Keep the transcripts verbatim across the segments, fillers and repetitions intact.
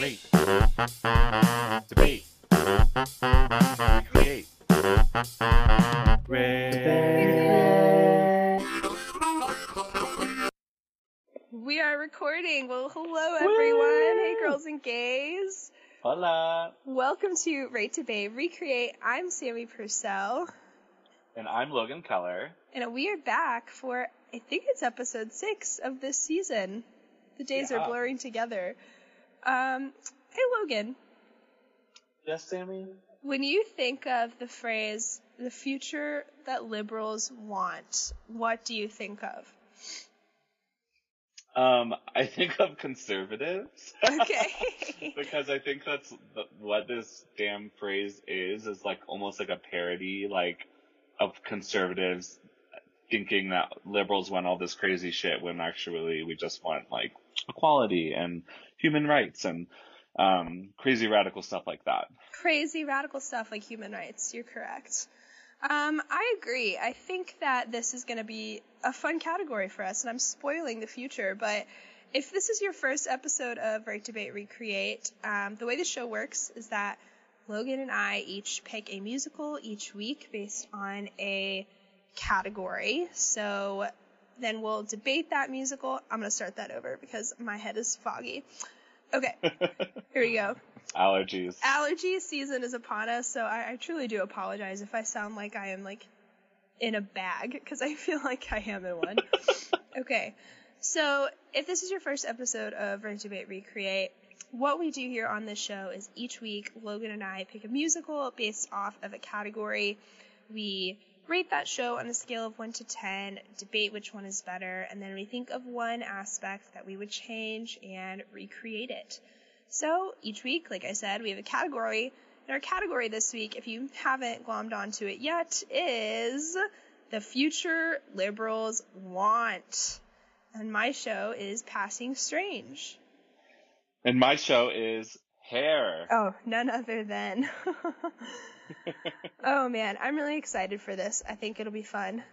Rate. Debate. Recreate. Rate. We are recording. Well, hello everyone. Hey girls and gays. Hola. Welcome to Rate, Debate, Recreate. I'm Sammy Purcell. And I'm Logan Keller. And we are back for, I think it's episode six of this season. The days Yeah. are blurring together. Um, hey Logan. Yes, Sammy? When you think of the phrase, the future that liberals want, what do you think of? Um, I think of conservatives. Okay. Because I think that's the, what this damn phrase is, is like almost like a parody, like, of conservatives thinking that liberals want all this crazy shit when actually we just want, like, equality and human rights and, um, crazy radical stuff like that. Crazy radical stuff like human rights. You're correct. Um, I agree. I think that this is going to be a fun category for us, and I'm spoiling the future, but if this is your first episode of Rate, Debate, Recreate, um, the way the show works is that Logan and I each pick a musical each week based on a category. So then we'll debate that musical. I'm going to start that over because my head is foggy. Okay, here we go. Allergies. Allergy season is upon us, so I, I truly do apologize if I sound like I am, like, in a bag, because I feel like I am in one. Okay, so if this is your first episode of Rate, Debate, Recreate, what we do here on this show is each week Logan and I pick a musical based off of a category. We rate that show on a scale of one to ten, debate which one is better, and then we think of one aspect that we would change and recreate it. So each week, like I said, we have a category. And our category this week, if you haven't glommed onto it yet, is The Future Liberals Want. And my show is Passing Strange. And my show is Hair. Oh, none other than. Oh man, I'm really excited for this. I think it'll be fun.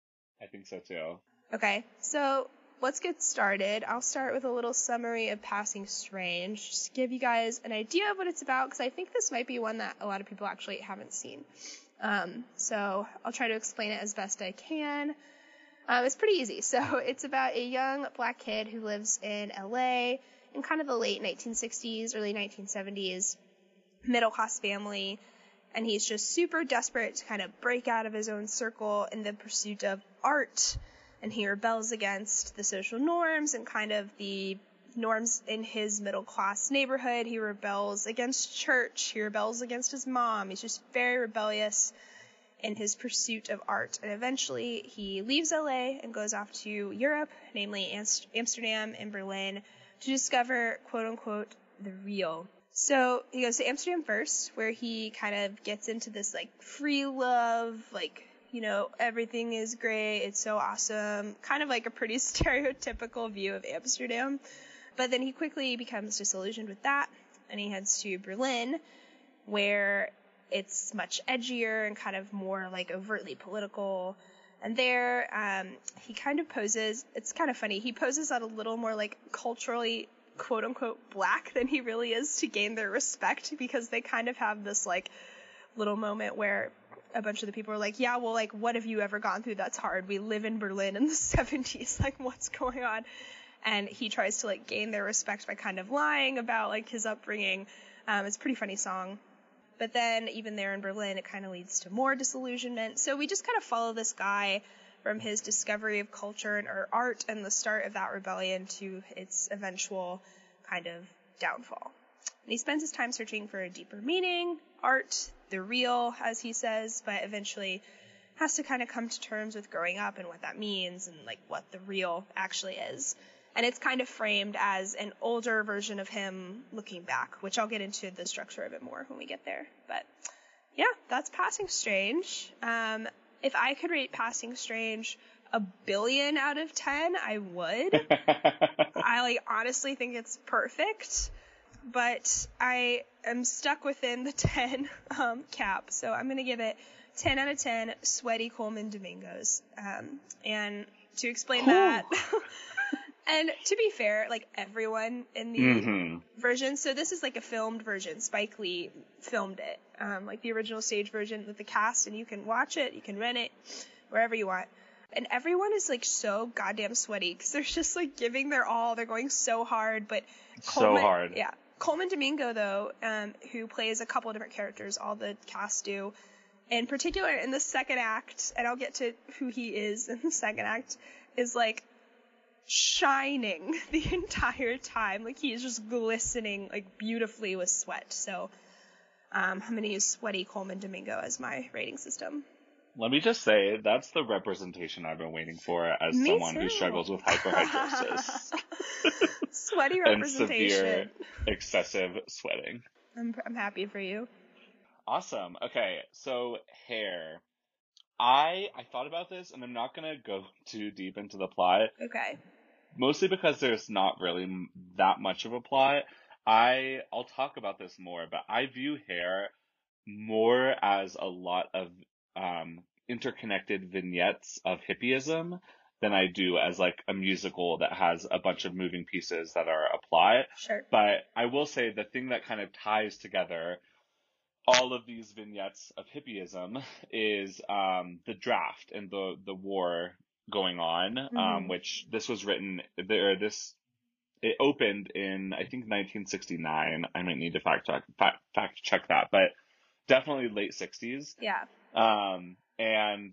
I think so too. Okay, so let's get started. I'll start with a little summary of Passing Strange, just to give you guys an idea of what it's about, because I think this might be one that a lot of people actually haven't seen. Um, so I'll try to explain it as best I can. Um, it's pretty easy. So it's about a young black kid who lives in L A in kind of the late nineteen sixties, early nineteen seventies, middle-class family, and he's just super desperate to kind of break out of his own circle in the pursuit of art. And he rebels against the social norms and kind of the norms in his middle-class neighborhood. He rebels against church. He rebels against his mom. He's just very rebellious in his pursuit of art. And eventually he leaves L A and goes off to Europe, namely Amsterdam and Berlin, to discover, quote-unquote, the real. So he goes to Amsterdam first, where he kind of gets into this, like, free love, like, you know, everything is great, it's so awesome, kind of like a pretty stereotypical view of Amsterdam. But then he quickly becomes disillusioned with that, and he heads to Berlin, where it's much edgier and kind of more, like, overtly political. And there, um, he kind of poses, it's kind of funny, he poses out a little more, like, culturally, quote-unquote, black than he really is to gain their respect, because they kind of have this, like, little moment where a bunch of the people are like, yeah, well, like, what have you ever gone through that's hard? We live in Berlin in the seventies. Like, what's going on? And he tries to, like, gain their respect by kind of lying about, like, his upbringing. Um, it's a pretty funny song. But then, even there in Berlin, it kind of leads to more disillusionment. So we just kind of follow this guy from his discovery of culture and art and the start of that rebellion to its eventual kind of downfall. And he spends his time searching for a deeper meaning, art, the real, as he says, but eventually has to kind of come to terms with growing up and what that means and, like, what the real actually is. And it's kind of framed as an older version of him looking back, which I'll get into the structure of it more when we get there. But yeah, that's Passing Strange. Um, if I could rate Passing Strange a billion out of ten, I would. I, like, honestly think it's perfect. But I am stuck within the ten um, cap, so I'm going to give it ten out of ten sweaty Coleman Domingos. Um, and to explain that, And to be fair, like everyone in the Mm-hmm. version, so this is like a filmed version. Spike Lee filmed it, um, like the original stage version with the cast, and you can watch it, you can rent it wherever you want. And everyone is like so goddamn sweaty because they're just like giving their all. They're going so hard, but Coleman, So hard. Yeah, Coleman Domingo though, um, who plays a couple of different characters, all the cast do. In particular, in the second act, and I'll get to who he is in the second act, is like shining the entire time. Like he is just glistening like beautifully with sweat. So um, I'm gonna use sweaty Coleman Domingo as my rating system. Let me just say, that's the representation I've been waiting for as Me someone too. who struggles with hyperhidrosis. Sweaty And representation. severe excessive sweating. I'm I'm happy for you. Awesome. Okay, so hair. I I thought about this, and I'm not gonna go too deep into the plot, Okay. mostly because there's not really m- that much of a plot. I I'll talk about this more, but I view hair more as a lot of um, interconnected vignettes of hippieism than I do as like a musical that has a bunch of moving pieces that are a plot. Sure. But I will say the thing that kind of ties together all of these vignettes of hippieism is um, the draft and the the war going on, um, Mhm. which this was written there. This it opened in I think nineteen sixty-nine. I might need to fact check fact, fact check that, but definitely late sixties. Yeah. Um, and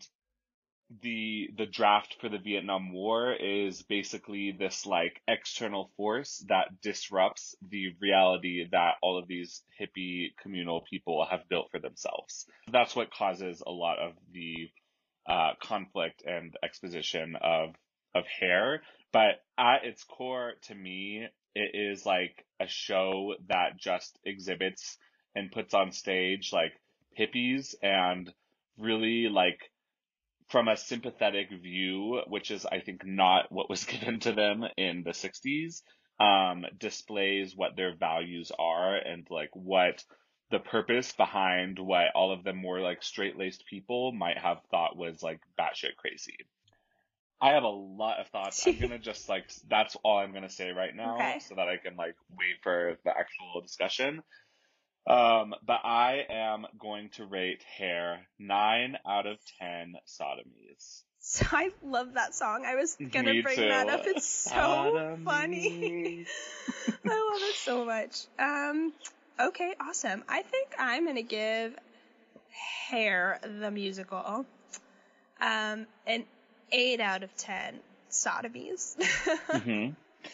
the the draft for the Vietnam War is basically this like external force that disrupts the reality that all of these hippie communal people have built for themselves. That's what causes a lot of the uh, conflict and exposition of of Hair. But at its core, to me, it is like a show that just exhibits and puts on stage like hippies and really like from a sympathetic view, which is, I think, not what was given to them in the sixties, um, displays what their values are and like what the purpose behind what all of them more like straight-laced people might have thought was like batshit crazy. I have a lot of thoughts. I'm gonna just like, that's all I'm gonna say right now Okay. so that I can like wait for the actual discussion. Um, but I am going to rate Hair nine out of ten sodomies. So I love that song. I was gonna Me bring too. that up. It's so Sodomy. funny. I love it so much. Um, okay, awesome. I think I'm gonna give Hair the musical um an eight out of ten sodomies. hmm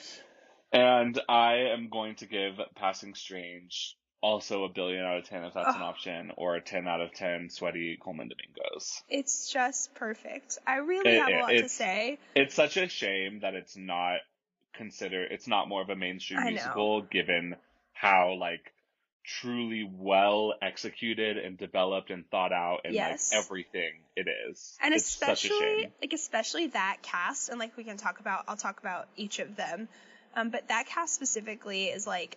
And I am going to give Passing Strange also a billion out of ten if that's an Oh. option, or a ten out of ten sweaty Coleman Domingos. It's just perfect. I really It- have a it- lot to it's- say. It's such a shame that it's not considered, it's not more of a mainstream I know. musical given how like truly well executed and developed and thought out and Yes. like everything it is. And it's such a especially, shame. like, especially that cast, and like we can talk about, I'll talk about each of them. Um, but that cast specifically is like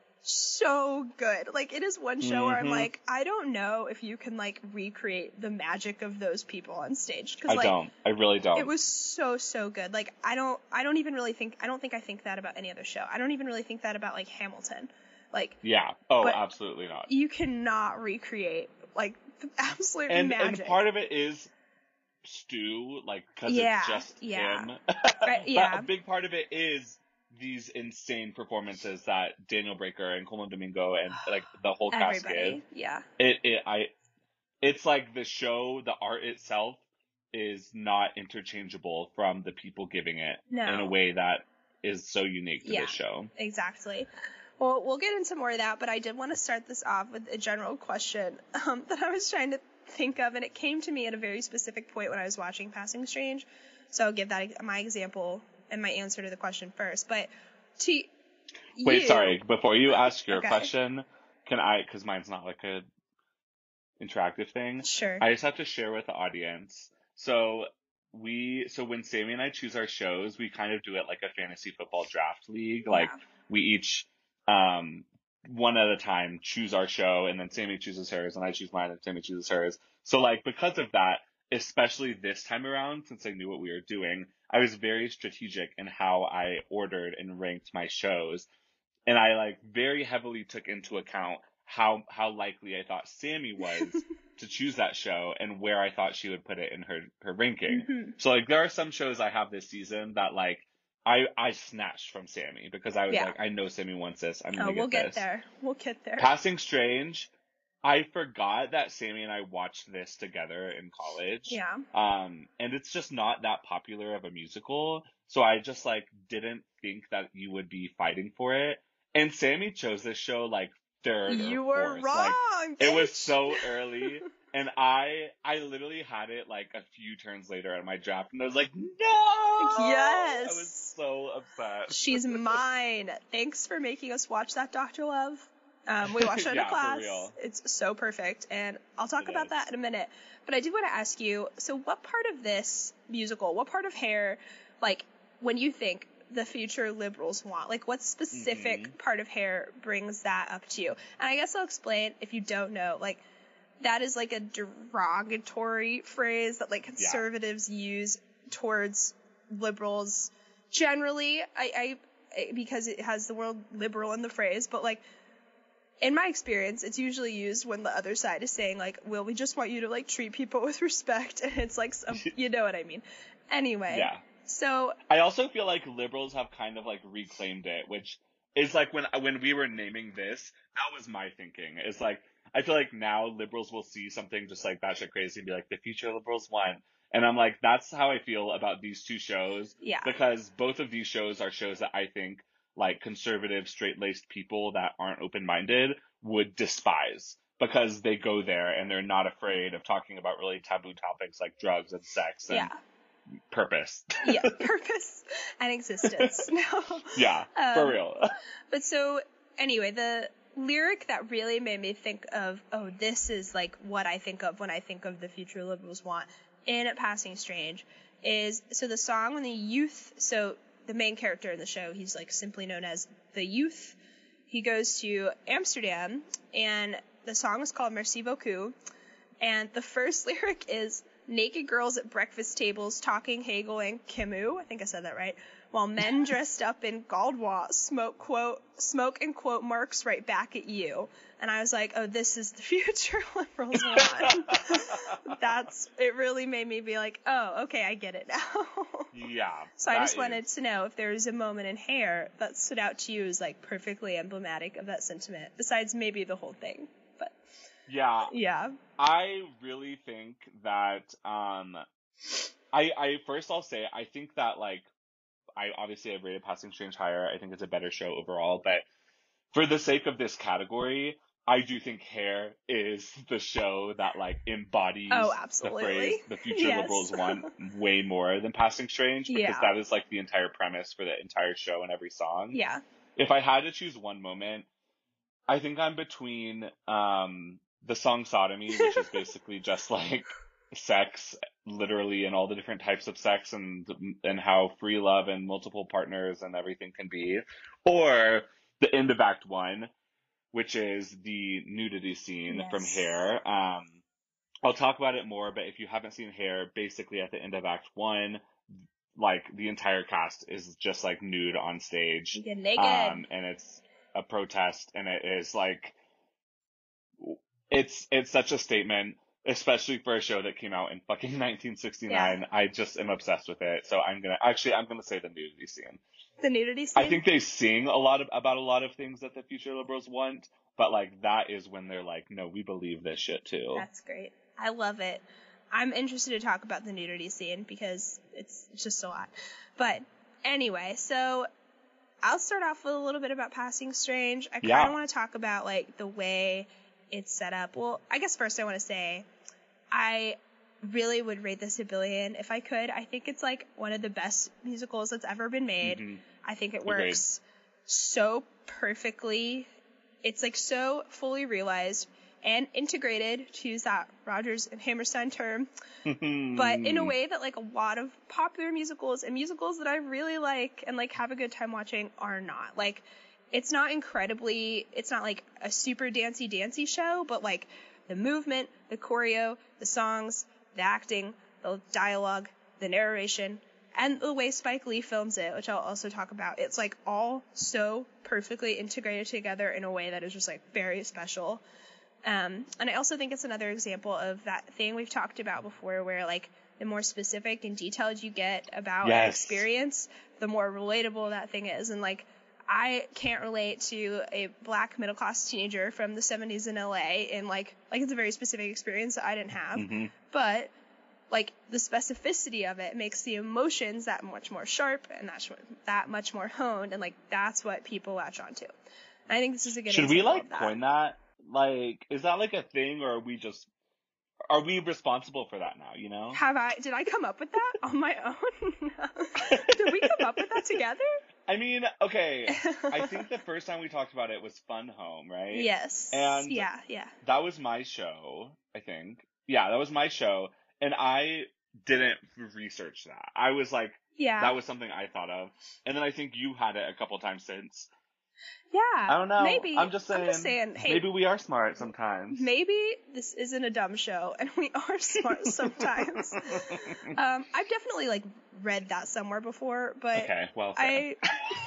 so good. Like, it is one show where I'm Mhm. like, I don't know if you can like recreate the magic of those people on stage. Cause I like, don't. I really don't. it was so, so good. Like, I don't, I don't even really think, I don't think I think that about any other show. I don't even really think that about like Hamilton. Like, yeah. Oh, but- absolutely not. you cannot recreate like the absolute And magic. and part of it is Stu, like, because Yeah, it's just yeah. him. Right, But yeah. a big part of it is these insane performances that Daniel Breaker and Coleman Domingo and like the whole cast Everybody, give. yeah. It, it, I, it's like the show, the art itself is not interchangeable from the people giving it No. in a way that is so unique to Yeah. this show. Exactly. Well, we'll get into more of that, but I did want to start this off with a general question um, that I was trying to think of, and it came to me at a very specific point when I was watching Passing Strange. So I'll give that my example and my answer to the question first. But to you, Wait, sorry. Before you ask your Okay. question, can I, because mine's not like a interactive thing. Sure. I just have to share with the audience. So we, so when Sammy and I choose our shows, we kind of do it like a fantasy football draft league. Like Yeah. we each, um, one at a time choose our show, and then Sammy chooses hers, and I choose mine, and Sammy chooses hers. So like because of that, especially this time around, since I knew what we were doing, I was very strategic in how I ordered and ranked my shows. And I like very heavily took into account how, how likely I thought Sammy was to choose that show and where I thought she would put it in her, her ranking. Mm-hmm. So like there are some shows I have this season that like I, I snatched from Sammy because I was Yeah. like, I know Sammy wants this. I'm Oh, going to we'll get get this. there. We'll get there. Passing Strange, I forgot that Sammy and I watched this together in college. Yeah. Um, and it's just not that popular of a musical. So I just like didn't think that you would be fighting for it. And Sammy chose this show like third You or were fourth. wrong. Like, it was bitch. so early. And I, I literally had it like a few turns later at my draft, and I was like, no! Yes. I was so upset. She's mine. Thanks for making us watch that, Doctor Love. Um, we watched it in Yeah, a for class. real. It's so perfect, and I'll talk It about is. that in a minute. But I do want to ask you, so what part of this musical, what part of Hair, like, when you think the future liberals want, like, what specific Mhm. part of Hair brings that up to you? And I guess I'll explain, if you don't know, like, that is, like, a derogatory phrase that, like, conservatives yeah. use towards liberals generally, I, I, because it has the word liberal in the phrase, but, like, in my experience, it's usually used when the other side is saying, like, well, we just want you to, like, treat people with respect, and it's like, some, you know what I mean. Anyway. Yeah. So. I also feel like liberals have kind of, like, reclaimed it, which is, like, when when we were naming this, that was my thinking. It's, like, I feel like now liberals will see something just, like, batshit crazy and be like, the future liberals want. And I'm like, that's how I feel about these two shows. Yeah. Because both of these shows are shows that I think, like, conservative, straight-laced people that aren't open-minded would despise, because they go there and they're not afraid of talking about really taboo topics like drugs and sex and yeah. purpose. yeah, purpose and existence. No. Yeah, um, for real. But so, anyway, the lyric that really made me think of, oh, this is, like, what I think of when I think of the future liberals want in Passing Strange is, so the song when the youth, so the main character in the show, he's, like, simply known as the Youth. He goes to Amsterdam, and the song is called Merci Beaucoup, and the first lyric is, naked girls at breakfast tables talking Hegel and Camus, I think I said that right, while men dressed up in Gaulois smoke, quote, smoke and quote Marx right back at you. And I was like, oh, this is the future liberals want. That's, it really made me be like, oh, okay, I get it now. Yeah. So I just is. wanted to know if there was a moment in Hair that stood out to you as, like, perfectly emblematic of that sentiment, besides maybe the whole thing. But Yeah. yeah. I really think that, um, I, I, first I'll say, I think that, like, I obviously have rated Passing Strange higher. I think it's a better show overall, but for the sake of this category, I do think Hair is the show that, like, embodies oh, the absolutely. phrase the future Yes. liberals want way more than Passing Strange, because Yeah. that is, like, the entire premise for the entire show and every song. Yeah. If I had to choose one moment, I think I'm between, um, the song Sodomy, which is basically just, like, sex, literally, and all the different types of sex, and and how free love and multiple partners and everything can be, or the end of Act One, which is the nudity scene Yes. from Hair. Um, I'll talk about it more, but if you haven't seen Hair, basically at the end of Act One, like, the entire cast is just, like, nude on stage. You get naked. Um, and it's a protest, and it is, like, it's, it's such a statement, especially for a show that came out in fucking nineteen sixty-nine. Yeah. I just am obsessed with it. So I'm gonna, actually, I'm gonna say the nudity scene. The nudity scene? I think they sing a lot of, about a lot of things that the future liberals want, but, like, that is when they're like, no, we believe this shit too. That's great. I love it. I'm interested to talk about the nudity scene because it's just a lot. But anyway, so I'll start off with a little bit about Passing Strange. I kind of Yeah. want to talk about, like, the way it's set up. Well, I guess first I want to say I really would rate this a billion if I could. I think it's, like, one of the best musicals that's ever been made. Mm-hmm. I think it Agreed. works so perfectly. It's, like, so fully realized and integrated, to use that Rodgers and Hammerstein term, but in a way that, like, a lot of popular musicals and musicals that I really like and, like, have a good time watching are not. Like, it's not incredibly, it's not, like, a super dancey dancey show, but, like, the movement, the choreo, the songs, the acting, the dialogue, the narration, and the way Spike Lee films it, which I'll also talk about. It's like all so perfectly integrated together in a way that is just like very special. Um, and I also think it's another example of that thing we've talked about before where like the more specific and detailed you get about Yes. an experience, the more relatable that thing is. And like, I can't relate to a black middle class teenager from the seventies in L A in like, like it's a very specific experience that I didn't have, Mm-hmm. but like the specificity of it makes the emotions that much more sharp and that, that much more honed. And like, that's what people latch onto. And I think this is a good Should example we like of that. coin that? Like, is that like a thing, or are we just, are we responsible for that now, you know? Have I, did I come up with that on my own? Did we come up with that together? I mean, okay, I think the first time we talked about it was Fun Home, right? Yes. And yeah, yeah. that was my show, I think. Yeah, that was my show, and I didn't research that. I was like, Yeah. that was something I thought of. And then I think you had it a couple times since. Yeah. I don't know. Maybe. I'm just saying, I'm just saying, hey, maybe we are smart sometimes. maybe this isn't a dumb show and we are smart sometimes. um, I've definitely like read that somewhere before, but Okay, well, I,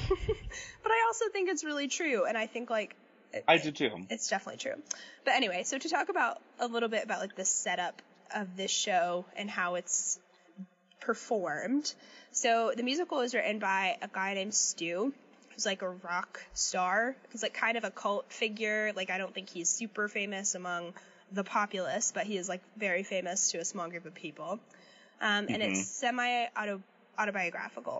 but I also think it's really true. And I think like, it, I do too. It's definitely true. But anyway, so to talk about a little bit about like the setup of this show and how it's performed. So the musical is written by a guy named Stu, who's like a rock star. He's like kind of a cult figure. Like I don't think he's super famous among the populace, but he is like very famous to a small group of people. Um, and Mm-hmm. it's semi-auto autobiographical.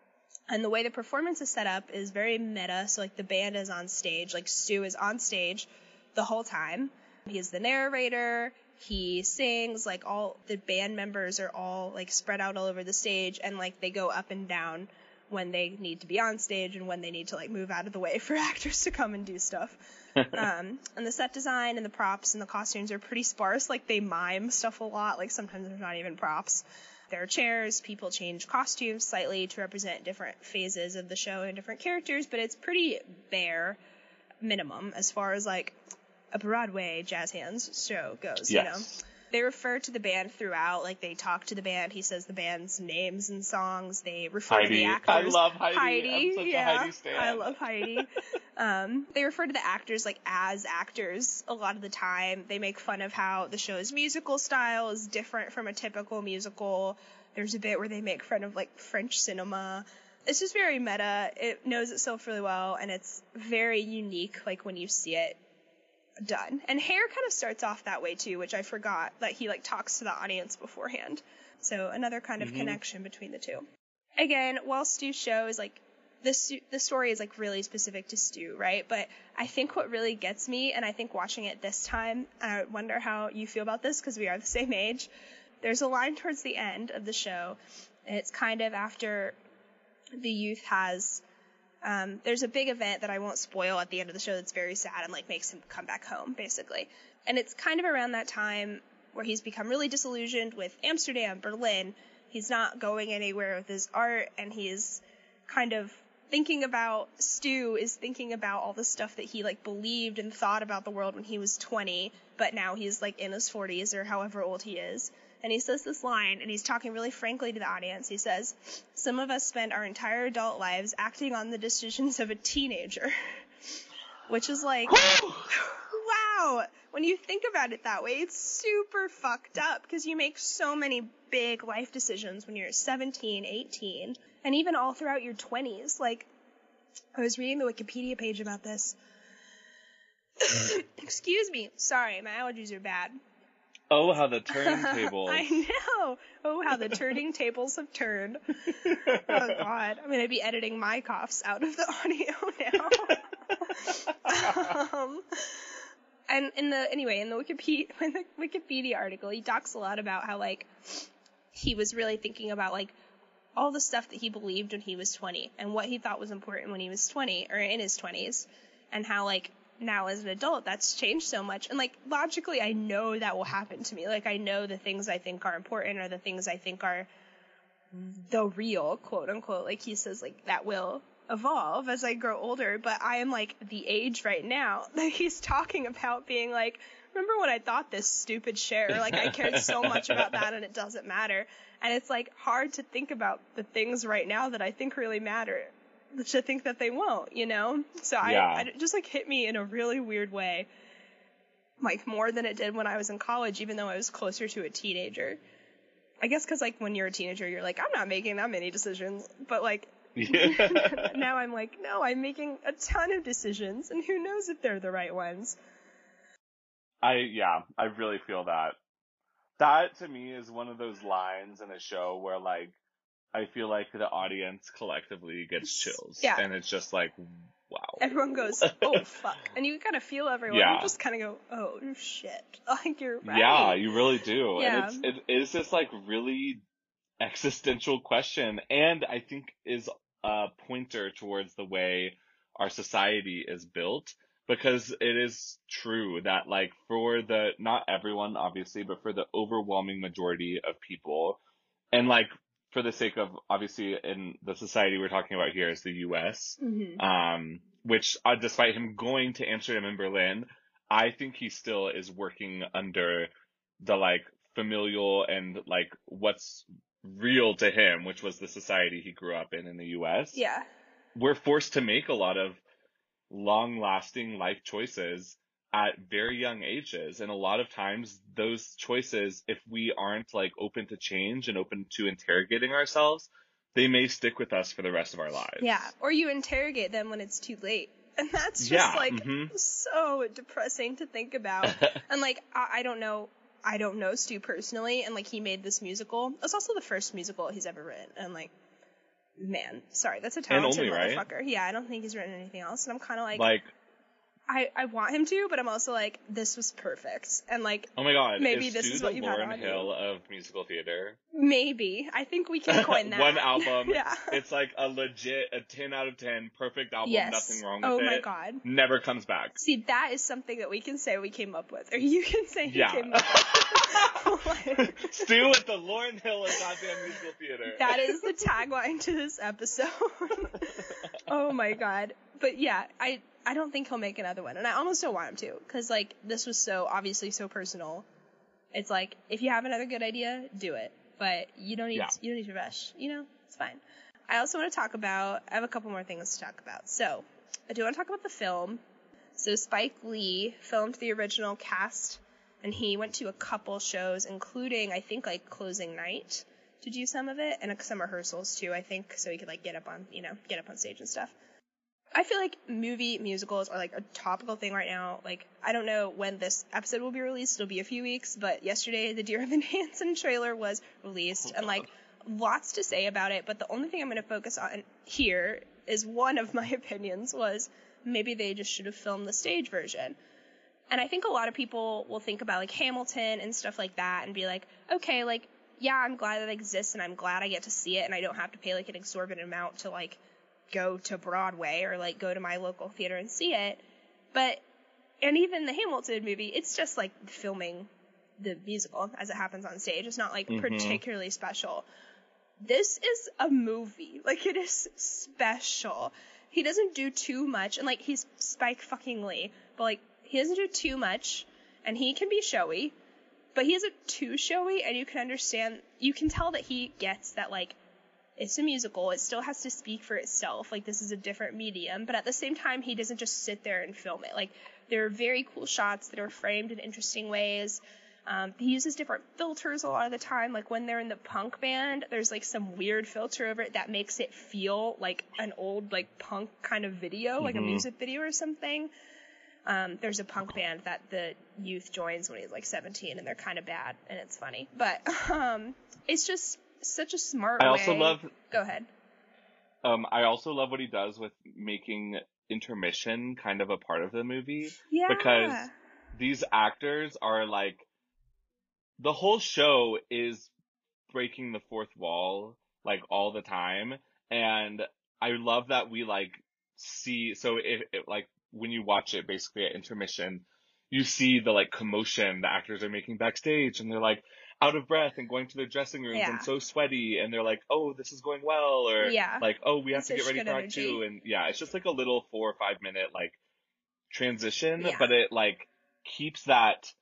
And the way the performance is set up is very meta. So like the band is on stage, like Stu is on stage the whole time. He is the narrator. He sings, like all the band members are all like spread out all over the stage, and like they go up and down when they need to be on stage and when they need to like move out of the way for actors to come and do stuff. um, and the set design and the props and the costumes are pretty sparse. Like they mime stuff a lot. Like sometimes there's not even props. There are chairs. People change costumes slightly to represent different phases of the show and different characters, but it's pretty bare minimum as far as like a Broadway jazz hands show goes, Yes. you know. They refer to the band throughout, like they talk to the band. He says the band's names and songs. They refer Heidi. to the actors. I love Heidi. Heidi, I'm such yeah, a Heidi stan. I love Heidi. um, they refer to the actors like as actors a lot of the time. They make fun of how the show's musical style is different from a typical musical. There's a bit where they make fun of like French cinema. It's just very meta. It knows itself really well, and it's very unique, like when you see it done. And Hair kind of starts off that way too, which I forgot, that he like talks to the audience beforehand. So another kind of Mm-hmm. connection between the two. Again, while Stu's show is like, this, the story is like really specific to Stu, right? But I think what really gets me, and I think watching it this time, I wonder how you feel about this because we are the same age. There's a line towards the end of the show, and it's kind of after the youth has Um, there's a big event that I won't spoil at the end of the show that's very sad and like makes him come back home, basically. And it's kind of around that time where he's become really disillusioned with Amsterdam, Berlin. He's not going anywhere with his art, and he's kind of thinking about, Stu is thinking about all the stuff that he like believed and thought about the world when he was twenty, but now he's like in his forties or however old he is. And he says this line, and he's talking really frankly to the audience. He says, "Some of us spend our entire adult lives acting on the decisions of a teenager." Which is like, wow, when you think about it that way, it's super fucked up, because you make so many big life decisions when you're seventeen, eighteen, and even all throughout your twenties. Like, I was reading the Wikipedia page about this. Excuse me. Sorry, my allergies are bad. Oh, how the turntables. I know. Oh, how the turning tables have turned. Oh, God. I'm going to be editing my coughs out of the audio now. um, and in the, anyway, in the Wikipedia, in the Wikipedia article, he talks a lot about how, like, he was really thinking about, like, all the stuff that he believed when he was twenty and what he thought was important when he was twenty, or in his twenties, and how, like, now as an adult, that's changed so much. And like, logically, I know that will happen to me. Like, I know the things I think are important are the things I think are the real, quote unquote. Like he says, like, that will evolve as I grow older, but I am like the age right now that he's talking about being like, remember when I thought this stupid shit, or like I cared so much about that and it doesn't matter. And it's like hard to think about the things right now that I think really matter, to think that they won't, you know? So I, Yeah. I it just like hit me in a really weird way, like more than it did when I was in college, even though I was closer to a teenager. I guess because like when you're a teenager, you're like, I'm not making that many decisions, but like now I'm like, no, I'm making a ton of decisions, and who knows if they're the right ones. I, yeah, I really feel that. That, to me, is one of those lines in a show where, like, I feel like the audience collectively gets chills. Yeah. And it's just like, wow. Everyone goes, oh, fuck. And you kind of feel everyone. Yeah. You just kind of go, oh, shit. Like, you're right. Yeah, you really do. Yeah. And it's, it is this, like, really existential question. And I think is a pointer towards the way our society is built. Because it is true that, like, for the, not everyone, obviously, but for the overwhelming majority of people, and, like, for the sake of, obviously, in the society we're talking about here is the U S, Mm-hmm. um, which, uh, despite him going to Amsterdam and Berlin, I think he still is working under the, like, familial and, like, what's real to him, which was the society he grew up in in the U S. Yeah. We're forced to make a lot of long-lasting life choices at very young ages, and a lot of times those choices, if we aren't like open to change and open to interrogating ourselves, they may stick with us for the rest of our lives. Yeah, or you interrogate them when it's too late, and that's just Yeah, like mhm. so depressing to think about. And like I, I don't know I don't know Stu personally, and like he made this musical. It's also the first musical he's ever written, and like, man, sorry, that's a talented only, right? motherfucker. Yeah, I don't think he's written anything else, and I'm kind of like, Like, I, I want him to, but I'm also like, this was perfect, and like, oh my god, maybe is this Stu is the what you had Lauryn on Hill of musical theater? maybe. I think we can coin that. One album. Yeah. It's like a legit, a ten out of ten, perfect album, Yes. nothing wrong with Oh it. my god. Never comes back. See, that is something that we can say we came up with, or you can say you Yeah. came up with. Stu at the Lauryn Hill of goddamn musical theater. That is the tagline to this episode. Oh my god. But yeah, I I don't think he'll make another one, and I almost don't want him to, because like this was so obviously so personal. It's like, if you have another good idea, do it, but you don't need Yeah. you don't need to rush. You know, it's fine. I also want to talk about. I have a couple more things to talk about. So I do want to talk about the film. So Spike Lee filmed the original cast, and he went to a couple shows, including I think like closing night, to do some of it, and some rehearsals too, I think, so he could like get up on, you know, get up on stage and stuff. I feel like movie musicals are like a topical thing right now. Like, I don't know when this episode will be released. It'll be a few weeks, but yesterday the Dear Evan Hansen trailer was released, and like lots to say about it. But the only thing I'm going to focus on here is one of my opinions was maybe they just should have filmed the stage version. And I think a lot of people will think about like Hamilton and stuff like that and be like, okay, like, yeah, I'm glad that exists and I'm glad I get to see it and I don't have to pay like an exorbitant amount to like go to Broadway or like go to my local theater and see it. But, and even the Hamilton movie, it's just like filming the musical as it happens on stage. It's not like Mhm. particularly special. This is a movie. Like, it is special. He doesn't do too much, and like, he's Spike fucking Lee, but like, he doesn't do too much, and he can be showy, but he isn't too showy, and you can understand, you can tell that he gets that like, it's a musical, it still has to speak for itself, like this is a different medium, but at the same time, he doesn't just sit there and film it. Like, there are very cool shots that are framed in interesting ways. Um, he uses different filters a lot of the time. Like when they're in the punk band, there's like some weird filter over it that makes it feel like an old like punk kind of video, like Mhm. a music video or something. Um, there's a punk band that the youth joins when he's like seventeen, and they're kind of bad, and it's funny. But um, it's just such a smart I way. also love. Go ahead. Um, I also love what he does with making intermission kind of a part of the movie. Yeah. Because these actors are like, the whole show is breaking the fourth wall like all the time, and I love that we like see. So if it, like when you watch it, basically at intermission, you see the like commotion the actors are making backstage, and they're like, out of breath and going to their dressing rooms Yeah. and so sweaty, and they're like, oh, this is going well, or Yeah. like, oh, we have It's to get such ready good for act energy. two, and yeah, it's just like a little four or five minute like transition, Yeah. but it like keeps that,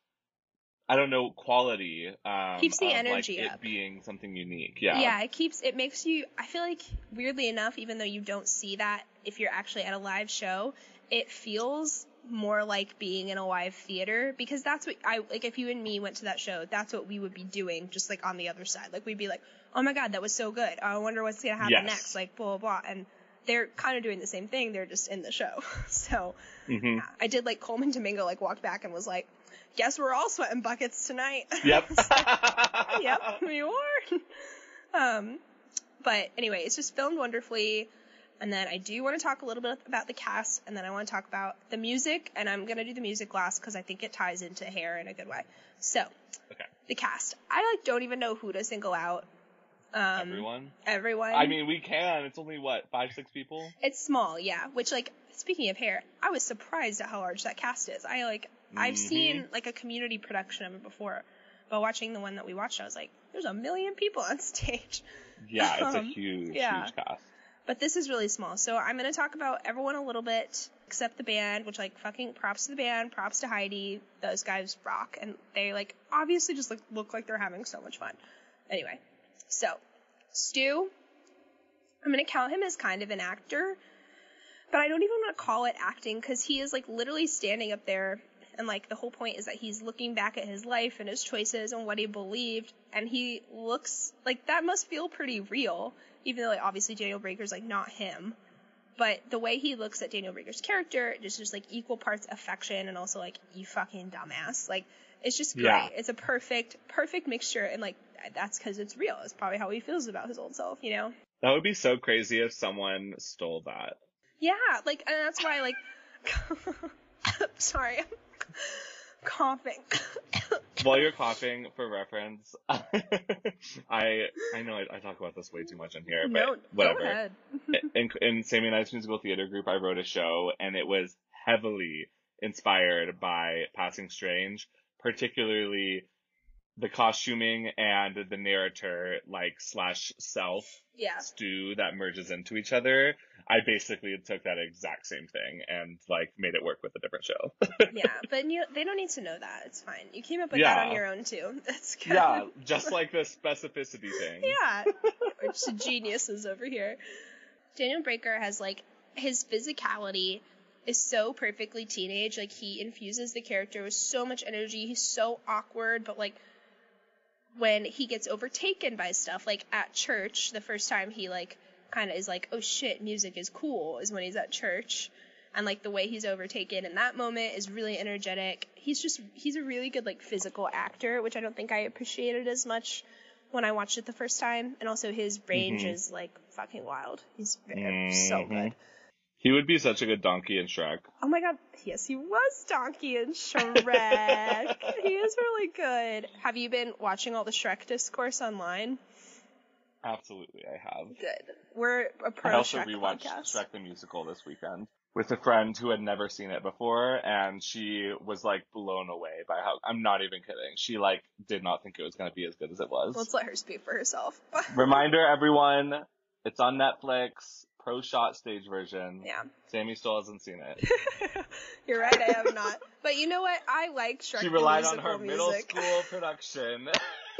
I don't know, quality um Keeps the of energy like up. it being something unique. Yeah. Yeah, it keeps, it makes you, I feel like, weirdly enough, even though you don't see that if you're actually at a live show, it feels more like being in a live theater, because that's what I, like, if you and me went to that show, that's what we would be doing, just like on the other side. Like, we'd be like, oh my god, that was so good. I wonder what's gonna happen Yes. next, like, blah, blah, blah. And they're kind of doing the same thing, they're just in the show. So, Mm-hmm. yeah, I did, like, Coleman Domingo, like, walked back and was like, guess we're all sweating buckets tonight. Yep. Yep, we were. Um, but anyway, it's just filmed wonderfully. And then I do want to talk a little bit about the cast, and then I want to talk about the music, and I'm going to do the music last because I think it ties into Hair in a good way. So, Okay. the cast. I, like, don't even know who to single out. Um, Everyone? Everyone. I mean, we can. It's only, what, five, six people? It's small, yeah. Which, like, speaking of Hair, I was surprised at how large that cast is. I, like, I've Mhm. seen, like, a community production of it before, but watching the one that we watched, I was like, there's a million people on stage. Yeah, it's a Um, huge, yeah. huge cast. But this is really small, so I'm going to talk about everyone a little bit, except the band, which, like, fucking props to the band, props to Heidi. Those guys rock, and they, like, obviously just, like, look like they're having so much fun. Anyway, so, Stu, I'm going to count him as kind of an actor, but I don't even want to call it acting, because he is, like, literally standing up there, and, like, the whole point is that he's looking back at his life and his choices and what he believed, and he looks, like, that must feel pretty real, even though, like, obviously Daniel Breaker's, like, not him. But the way he looks at Daniel Breaker's character, just, just like, equal parts affection and also, like, you fucking dumbass. Like, it's just great. Yeah. It's a perfect, perfect mixture, and, like, that's because it's real. It's probably how he feels about his old self, you know? That would be so crazy if someone stole that. Yeah, like, and that's why, like, sorry, I'm coughing. While you're coughing, for reference, I I know I, I talk about this way too much in here, but No, whatever. go ahead. in, in Sammy and I's musical theater group, I wrote a show, and it was heavily inspired by Passing Strange, particularly the costuming and the narrator, like, slash self Yeah. stew that merges into each other. I basically took that exact same thing and, like, made it work with a different show. Yeah, but you, they don't need to know that. It's fine. You came up with Yeah. that on your own, too. That's good. Yeah, just like the specificity thing. Yeah. We're just geniuses over here. Daniel Breaker has, like, his physicality is so perfectly teenage. Like, he infuses the character with so much energy. He's so awkward, but, like, when he gets overtaken by stuff, like, at church, the first time he, like, kind of is like, oh shit, music is cool, is when he's at church. And, like, the way he's overtaken in that moment is really energetic. He's just, he's a really good, like, physical actor, which I don't think I appreciated as much when I watched it the first time. And also his range Mhm. is, like, fucking wild. He's very, so Mhm. good. He would be such a good donkey in Shrek. Oh my god, yes, he was Donkey in Shrek. He is really good. Have you been watching all the Shrek discourse online? Absolutely, I have. Good. We're a pro I also Shrek rewatched podcast. Shrek the Musical this weekend with a friend who had never seen it before, and she was, like, blown away by how, I'm not even kidding, she, like, did not think it was going to be as good as it was. Let's let her speak for herself. Reminder, everyone, it's on Netflix, pro shot stage version. Yeah. Sammy still hasn't seen it. You're right, I have not. But you know what? I like Shrek She the relied on musical her middle music. school production.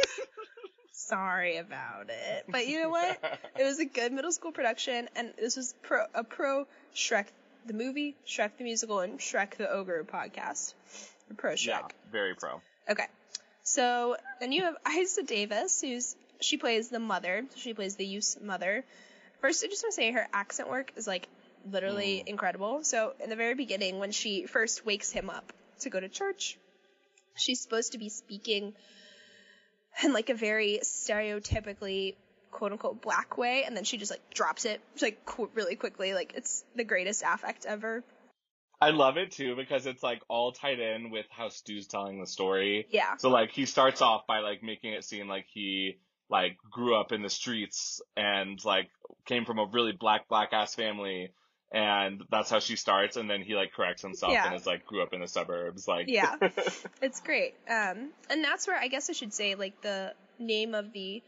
Sorry about it. But you know what? It was a good middle school production, and this was pro, a pro Shrek the movie, Shrek the musical, and Shrek the Ogre podcast. A pro Shrek. Yeah, very pro. Okay. So then you have Isa Davis, who's she plays the mother. She plays the youth's mother. First, I just want to say her accent work is, like, literally Mm. incredible. So in the very beginning, when she first wakes him up to go to church, she's supposed to be speaking in, like, a very stereotypically quote unquote black way, and then she just, like, drops it, like, qu- really quickly. Like, it's the greatest affect ever. I love it too because it's, like, all tied in with how Stu's telling the story. Yeah. So, like, he starts off by, like, making it seem like he, like, grew up in the streets and, like, came from a really black, black ass family. And that's how she starts, and then he like corrects himself Yeah. and is like grew up in the suburbs, like Yeah, it's great. Um, and that's where I guess I should say like the name of the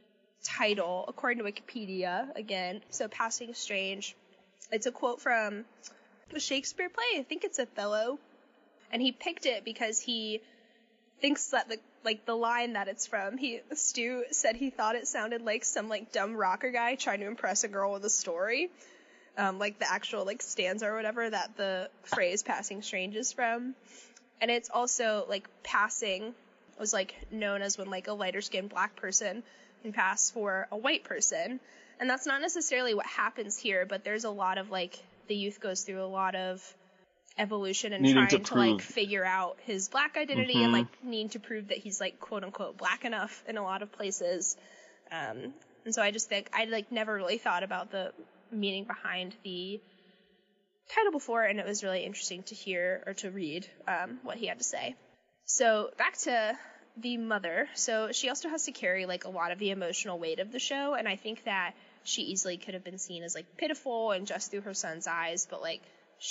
title, according to Wikipedia, again. So Passing Strange. It's a quote from a Shakespeare play. I think it's Othello, and he picked it because he thinks that the like the line that it's from. He Stu said he thought it sounded like some like dumb rocker guy trying to impress a girl with a story. Um, like the actual like stanza or whatever that the phrase passing strange is from. And it's also like passing was like known as when like a lighter skinned black person can pass for a white person. And that's not necessarily what happens here, but there's a lot of like the youth goes through a lot of evolution and Needing trying to to, like prove- figure out his black identity Mhm. and like needing to prove that he's like quote unquote black enough in a lot of places. Um, and so I just think I like never really thought about the meaning behind the title before, and it was really interesting to hear or to read um, what he had to say. So back to the mother. So she also has to carry like a lot of the emotional weight of the show, and I think that she easily could have been seen as like pitiful and just through her son's eyes, but like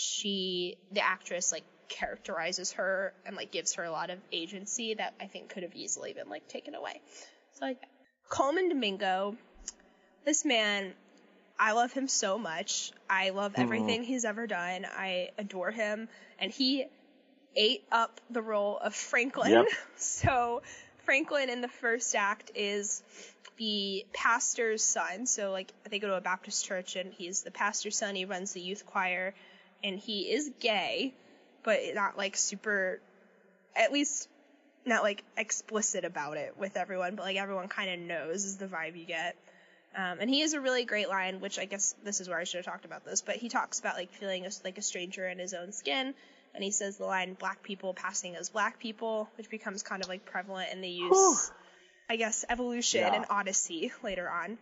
she, the actress, like characterizes her and like gives her a lot of agency that I think could have easily been like taken away. So like Colman Domingo, this man, I love him so much. I love everything mm. he's ever done. I adore him. And he ate up the role of Franklin. Yep. So Franklin in the first act is the pastor's son. So like they go to a Baptist church and he's the pastor's son. He runs the youth choir and he is gay, but not like super, at least not like explicit about it with everyone, but like everyone kind of knows is the vibe you get. Um, and he has a really great line, which I guess this is where I should have talked about this, but he talks about like feeling like a stranger in his own skin, and he says the line "black people passing as black people," which becomes kind of like prevalent in the use, I guess, evolution Yeah. and Odyssey later on.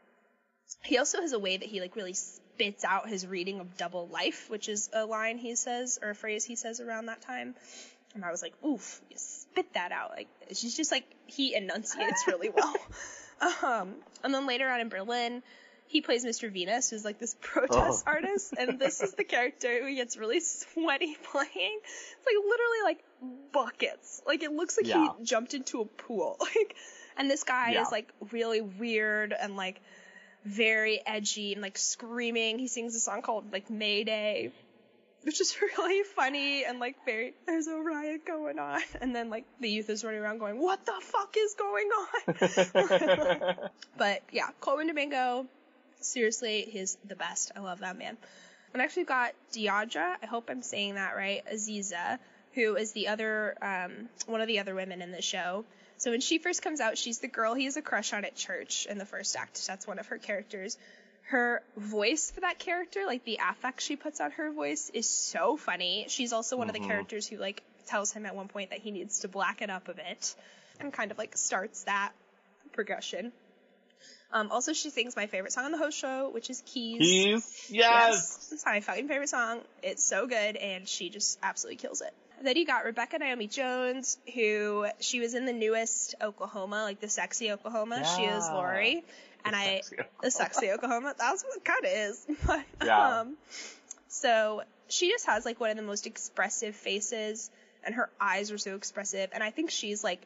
He also has a way that he like really spits out his reading of Double Life, which is a line he says or a phrase he says around that time, and I was like, oof, you spit that out. Like she's just like he enunciates really well. Um, and then later on in Berlin, he plays Mister Venus, who's like this protest oh. artist, and this is the character who gets really sweaty playing. It's like literally like buckets. Like it looks like yeah. he jumped into a pool. Like, and this guy yeah. is like really weird and like very edgy and like screaming. He sings a song called like Mayday, which is really funny and like very, there's a riot going on. And then like the youth is running around going, what the fuck is going on? But yeah, Colman Domingo, seriously, he's the best. I love that man. And actually got Deidre, I hope I'm saying that right, Aziza, who is the other, um, one of the other women in the show. So when she first comes out, she's the girl he has a crush on at church in the first act. That's one of her characters. Her voice for that character, like the affect she puts on her voice, is so funny. She's also one mm-hmm. of the characters who like tells him at one point that he needs to blacken up a bit and kind of like starts that progression. Um, also, she sings my favorite song on the host show, which is Keys. Keys? Yes! Yes! It's my fucking favorite song. It's so good, and she just absolutely kills it. Then you got Rebecca Naomi Jones, who, she was in the newest Oklahoma, like the sexy Oklahoma. Yeah. She is Lori. And the I, sexy the sexy Oklahoma, that's what it kind of is. But, yeah. um, so she just has like one of the most expressive faces, and her eyes are so expressive. And I think she's like,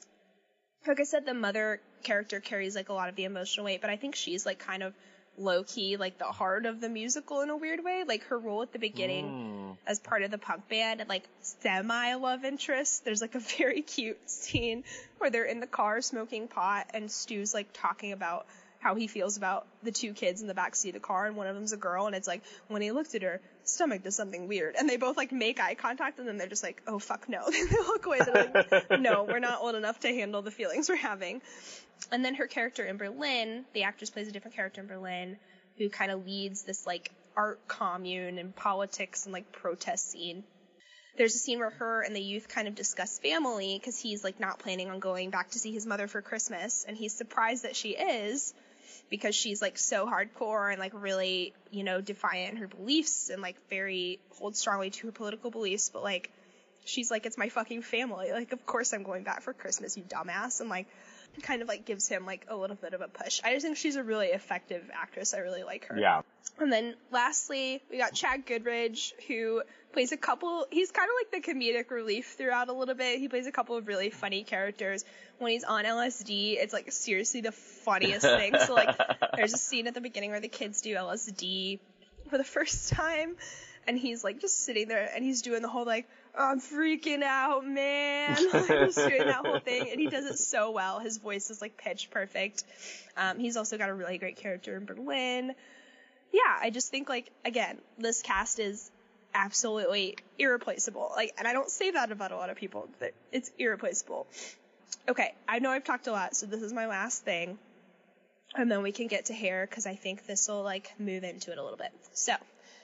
like I said, the mother character carries like a lot of the emotional weight, but I think she's like kind of low key, like the heart of the musical in a weird way. Like her role at the beginning mm. as part of the punk band and like semi love interest. There's like a very cute scene where they're in the car smoking pot and Stu's like talking about how he feels about the two kids in the backseat of the car, and one of them's a girl, and it's like, when he looked at her, stomach does something weird, and they both like make eye contact, and then they're just like, oh fuck no, they look away, they're like, no, we're not old enough to handle the feelings we're having. And then her character in Berlin, the actress plays a different character in Berlin, who kind of leads this like art commune and politics and like protest scene. There's a scene where her and the youth kind of discuss family, because he's like not planning on going back to see his mother for Christmas, and he's surprised that she is, because she's like so hardcore and like really, you know, defiant in her beliefs and like very holds strongly to her political beliefs. But like, she's like, it's my fucking family. Like, of course I'm going back for Christmas, you dumbass. And like, kind of like gives him like a little bit of a push. I just think she's a really effective actress. I really like her. Yeah. And then lastly, we got Chad Goodridge, who plays a couple, he's kind of like the comedic relief throughout a little bit. He plays a couple of really funny characters. When he's on L S D, it's like seriously the funniest thing. So like, there's a scene at the beginning where the kids do L S D for the first time, and he's like just sitting there and he's doing the whole like, I'm freaking out, man. Like, just doing that whole thing, and he does it so well. His voice is like pitch perfect. Um, he's also got a really great character in Berlin. Yeah, I just think, like, again, this cast is absolutely irreplaceable. Like, and I don't say that about a lot of people, but it's irreplaceable. Okay, I know I've talked a lot, so this is my last thing. And then we can get to hair, because I think this will, like, move into it a little bit. So,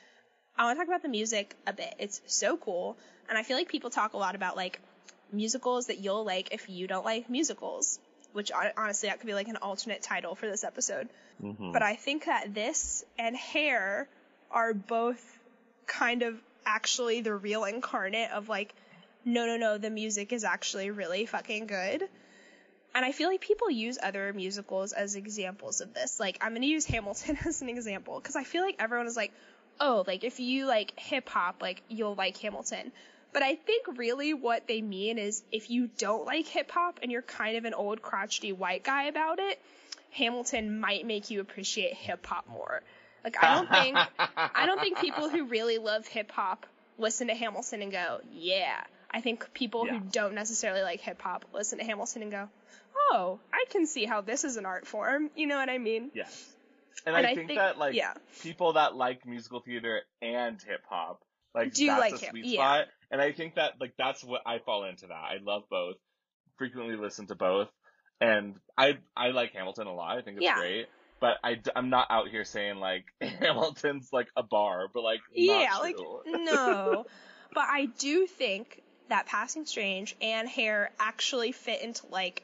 I want to talk about the music a bit. It's so cool, and I feel like people talk a lot about, like, musicals that you'll like if you don't like musicals. Which, honestly, that could be, like, an alternate title for this episode. Mm-hmm. But I think that this and Hair are both kind of actually the real incarnate of, like, no, no, no, the music is actually really fucking good. And I feel like people use other musicals as examples of this. Like, I'm going to use Hamilton as an example, because I feel like everyone is like, oh, like, if you like hip-hop, like, you'll like Hamilton. But I think really what they mean is if you don't like hip-hop and you're kind of an old crotchety white guy about it, Hamilton might make you appreciate hip-hop more. Like, I don't think I don't think people who really love hip-hop listen to Hamilton and go, yeah. I think people yeah. who don't necessarily like hip-hop listen to Hamilton and go, oh, I can see how this is an art form. You know what I mean? Yes. And, and I, I think, think that, like, yeah. people that like musical theater and hip-hop, like, Do that's like a him. sweet yeah. spot. And I think that, like, that's what I fall into that. I love both. Frequently listen to both. And I I like Hamilton a lot. I think it's yeah. great. But I, I'm not out here saying, like, Hamilton's, like, a bar. But, like, yeah, not like, true. no. But I do think that Passing Strange and Hair actually fit into, like,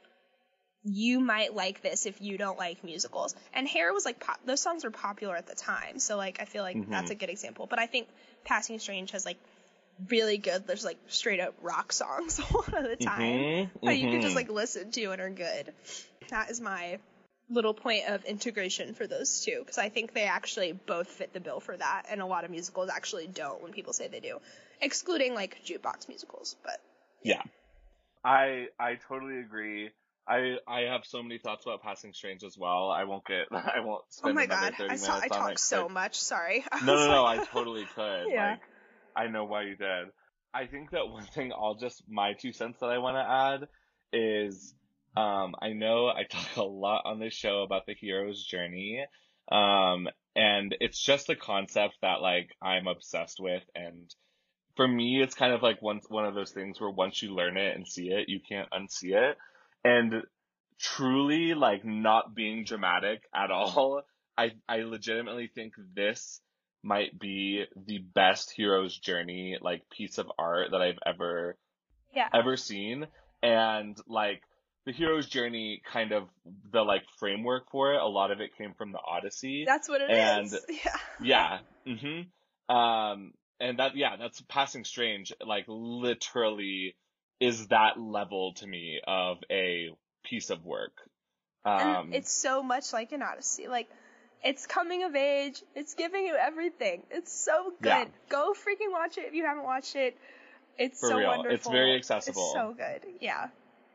you might like this if you don't like musicals. And Hair was, like, pop- those songs were popular at the time. So, like, I feel like mm-hmm. that's a good example. But I think Passing Strange has, like, really good, there's, like, straight up rock songs a lot of the time mm-hmm. that mm-hmm. you can just, like, listen to and are good. That is my little point of integration for those two, because I think they actually both fit the bill for that, and a lot of musicals actually don't when people say they do, excluding, like, jukebox musicals. But yeah, I I totally agree. I I have so many thoughts about Passing Strange as well. I won't get I won't spend oh my another god thirty I minutes saw I on talk it, so but... much sorry I no no no like... I totally could yeah. Like, I know why you did. I think that one thing I'll just my two cents that I want to add is um I know I talk a lot on this show about the hero's journey, um and it's just a concept that, like, I'm obsessed with, and for me it's kind of like one one of those things where once you learn it and see it, you can't unsee it. And truly, like, not being dramatic at all, I I legitimately think this might be the best hero's journey, like, piece of art that I've ever yeah. ever seen. And, like, the hero's journey, kind of the, like, framework for it, a lot of it came from the Odyssey. That's what it and, is. Yeah. Yeah. Mhm. Um and that yeah, that's Passing Strange, like, literally is that level to me of a piece of work. Um and it's so much like an Odyssey. Like, it's coming of age. It's giving you everything. It's so good. Yeah. Go freaking watch it if you haven't watched it. It's For so real. wonderful. It's very accessible. It's so good. Yeah.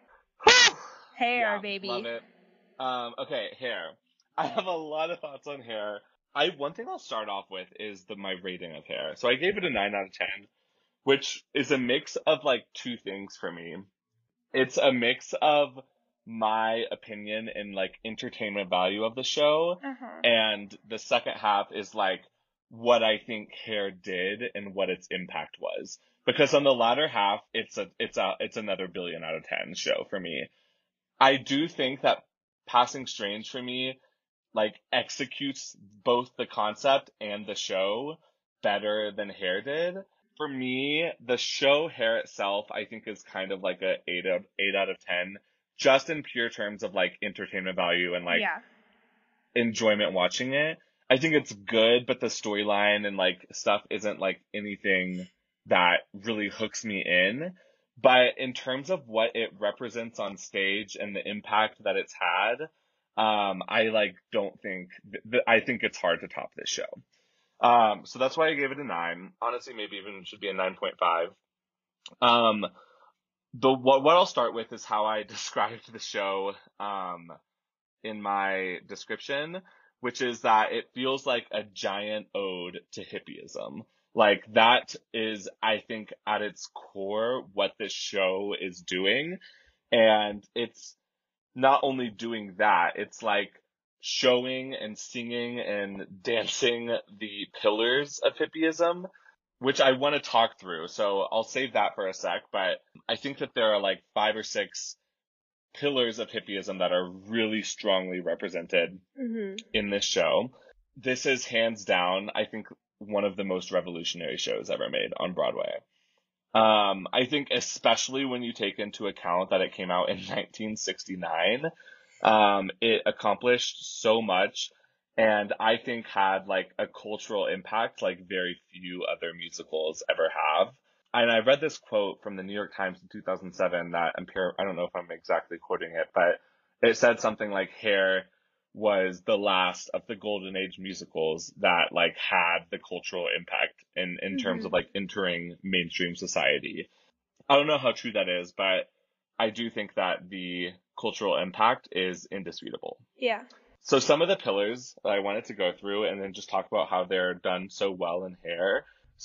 Hair, yeah, baby. Love it. Um, okay, Hair. I have a lot of thoughts on Hair. I one thing I'll start off with is the my rating of Hair. So I gave it a nine out of ten, which is a mix of, like, two things for me. It's a mix of my opinion and, like, entertainment value of the show, uh-huh. and the second half is, like, what I think Hair did and what its impact was. Because on the latter half, it's a it's a it's another billion out of ten show for me. I do think that Passing Strange for me, like, executes both the concept and the show better than Hair did. For me, the show Hair itself, I think, is kind of like a eight of eight out of ten, just in pure terms of, like, entertainment value and, like, yeah. enjoyment watching it. I think it's good, but the storyline and, like, stuff isn't, like, anything that really hooks me in. But in terms of what it represents on stage and the impact that it's had, Um, I like don't think th- th- I think it's hard to top this show. Um, so that's why I gave it a nine. Honestly, maybe even should be a nine point five. Um, the what what I'll start with is how I described the show um in my description, which is that it feels like a giant ode to hippieism. Like that is, I think, at its core what this show is doing. And it's not only doing that, it's like showing and singing and dancing the pillars of hippieism, which I want to talk through. So I'll save that for a sec, but I think that there are like five or six pillars of hippieism that are really strongly represented Mm-hmm. in this show. This is hands down, I think, one of the most revolutionary shows ever made on Broadway. Um, I think especially when you take into account that it came out in nineteen sixty-nine, um, it accomplished so much and I think had like a cultural impact like very few other musicals ever have. And I read this quote from the New York Times in two thousand seven that I'm par- I don't know if I'm exactly quoting it, but it said something like Hair was the last of the golden age musicals that like had the cultural impact in, in terms Mm-hmm. of like entering mainstream society. I don't know how true that is, but I do think that the cultural impact is indisputable. Yeah. So some of the pillars that I wanted to go through and then just talk about how they're done so well in Hair.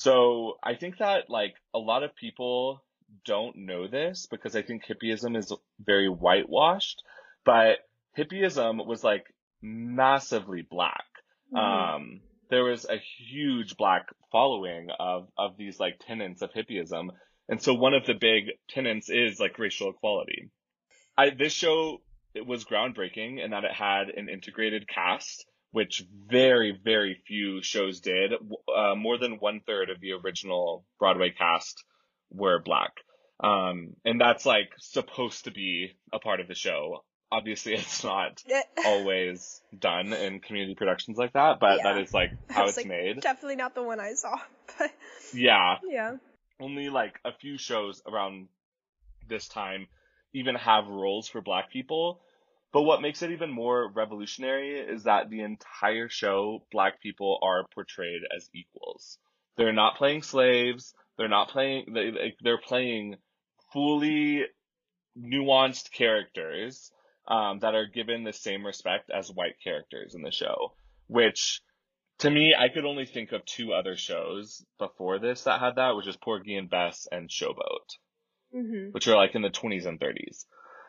So I think that like a lot of people don't know this because I think hippieism is very whitewashed, but hippieism was like massively black. Mm-hmm. Um, there was a huge black following of, of these like tenets of hippieism. And so one of the big tenets is like racial equality. I, this show, it was groundbreaking in that it had an integrated cast, which very, very few shows did. Uh, more than one third of the original Broadway cast were black. Um, and that's like supposed to be a part of the show. Obviously, it's not always done in community productions like that, but Yeah. that is like how it's like, made. Definitely not the one I saw, but Yeah. yeah. Only like a few shows around this time even have roles for black people. But what makes it even more revolutionary is that the entire show, black people are portrayed as equals. They're not playing slaves. They're not playing, they, they're playing fully nuanced characters um, that are given the same respect as white characters in the show, which to me, I could only think of two other shows before this that had that, which is Porgy and Bess and Showboat, Mm-hmm. which are like in the twenties and thirties.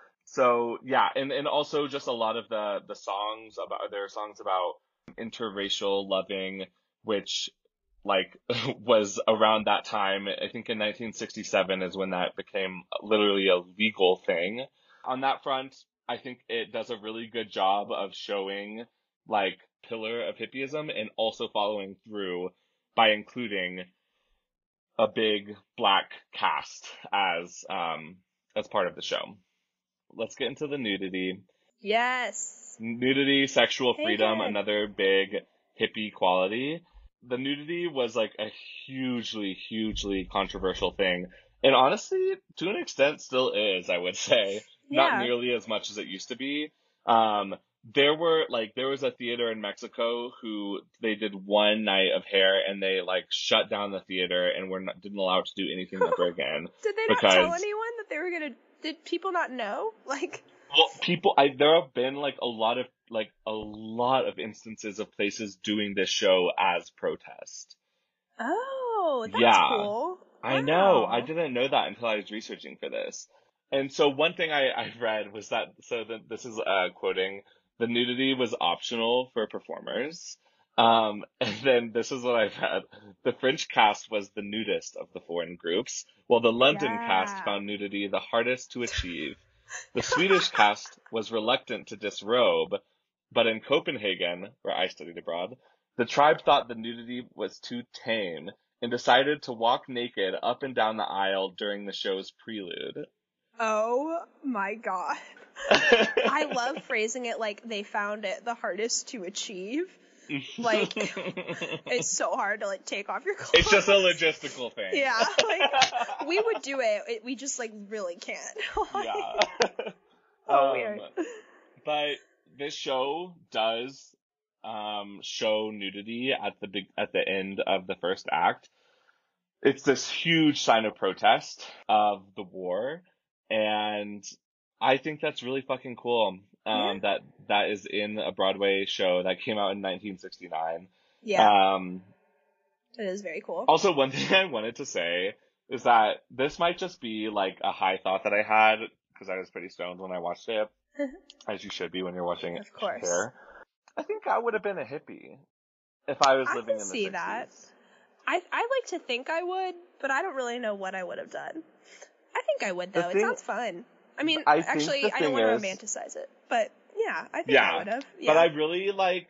So yeah, and, and also just a lot of the, the songs about, there are songs about interracial loving, which like was around that time. I think in nineteen sixty-seven is when that became literally a legal thing. On that front, I think it does a really good job of showing like pillar of hippieism and also following through by including a big black cast as um as part of the show. Let's get into the nudity. Yes. Nudity, sexual freedom, Hagen. another big hippie quality. The nudity was like a hugely, hugely controversial thing. And honestly, to an extent still is, I would say. Not Yeah. nearly as much as it used to be. Um, there were like, there was a theater in Mexico who they did one night of Hair and they like shut down the theater and were not, didn't allow it to do anything ever again. Did they not because, tell anyone that they were gonna, did people not know? Like, well, people, I, there have been like a lot of, like a lot of instances of places doing this show as protest. oh, that's Yeah. cool. I know. Wow. I didn't know that until I was researching for this. And so one thing I, I read was that, so the, this is uh, quoting, the nudity was optional for performers. Um, and then this is what I read. The French cast was the nudist of the foreign groups, while the London Yeah. cast found nudity the hardest to achieve. The Swedish cast was reluctant to disrobe, but in Copenhagen, where I studied abroad, the tribe thought the nudity was too tame and decided to walk naked up and down the aisle during the show's prelude. Oh my god. I love phrasing it like they found it the hardest to achieve. Like, it's so hard to like take off your clothes. It's just a logistical thing. Yeah, like, we would do it, it we just like really can't. Yeah. Oh, um, weird. But this show does um, show nudity at the big at the end of the first act. It's this huge sign of protest of the war, and I think that's really fucking cool. Um, Yeah. that that is in a Broadway show that came out in nineteen sixty-nine. Yeah. Um, It is very cool. also, one thing I wanted to say is that this might just be like a high thought that I had because I was pretty stoned when I watched it, as you should be when you're watching Of course. Cher. I think I would have been a hippie if I was I living can in the see sixties. that. I I like to think I would, but I don't really know what I would have done. I think I would, The though. thing- It sounds fun. I mean, I think actually, the I don't thing want to is- romanticize it, but yeah, I think Yeah, I would have. Yeah. But I really like,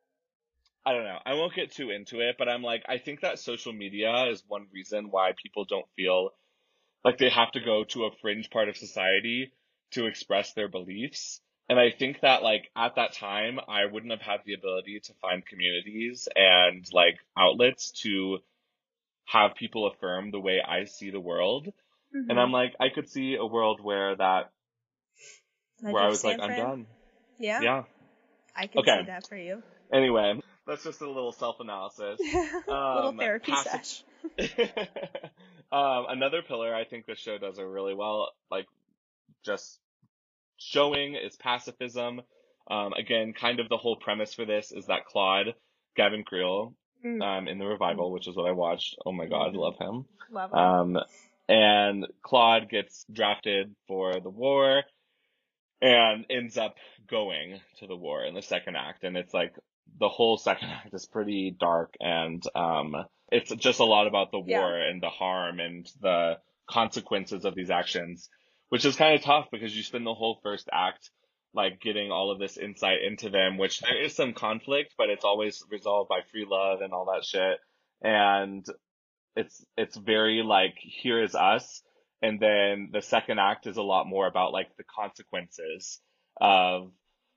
I don't know, I won't get too into it, but I'm like, I think that social media is one reason why people don't feel like they have to go to a fringe part of society to express their beliefs. And I think that like at that time, I wouldn't have had the ability to find communities and like outlets to have people affirm the way I see the world. Mhm. And I'm like, I could see a world where that, Like where I your was like, San I'm Fran? done. Yeah. Yeah. I can Okay. see that for you. Anyway, that's just a little self-analysis. Little Um, therapy passive- sesh. um, another pillar I think this show does it really well, like just showing is pacifism. Um, again, kind of the whole premise for this is that Claude, Gavin Creel, Mm. um, in the revival, which is what I watched. Oh my God, Mhm. love him. Love it. Um, and Claude gets drafted for the war and ends up going to the war in the second act. And it's like the whole second act is pretty dark, and um, it's just a lot about the war and the harm and the consequences of these actions, which is kind of tough because you spend the whole first act like getting all of this insight into them, which there is some conflict, but it's always resolved by free love and all that shit. And it's it's very like, here is us. And then the second act is a lot more about like the consequences of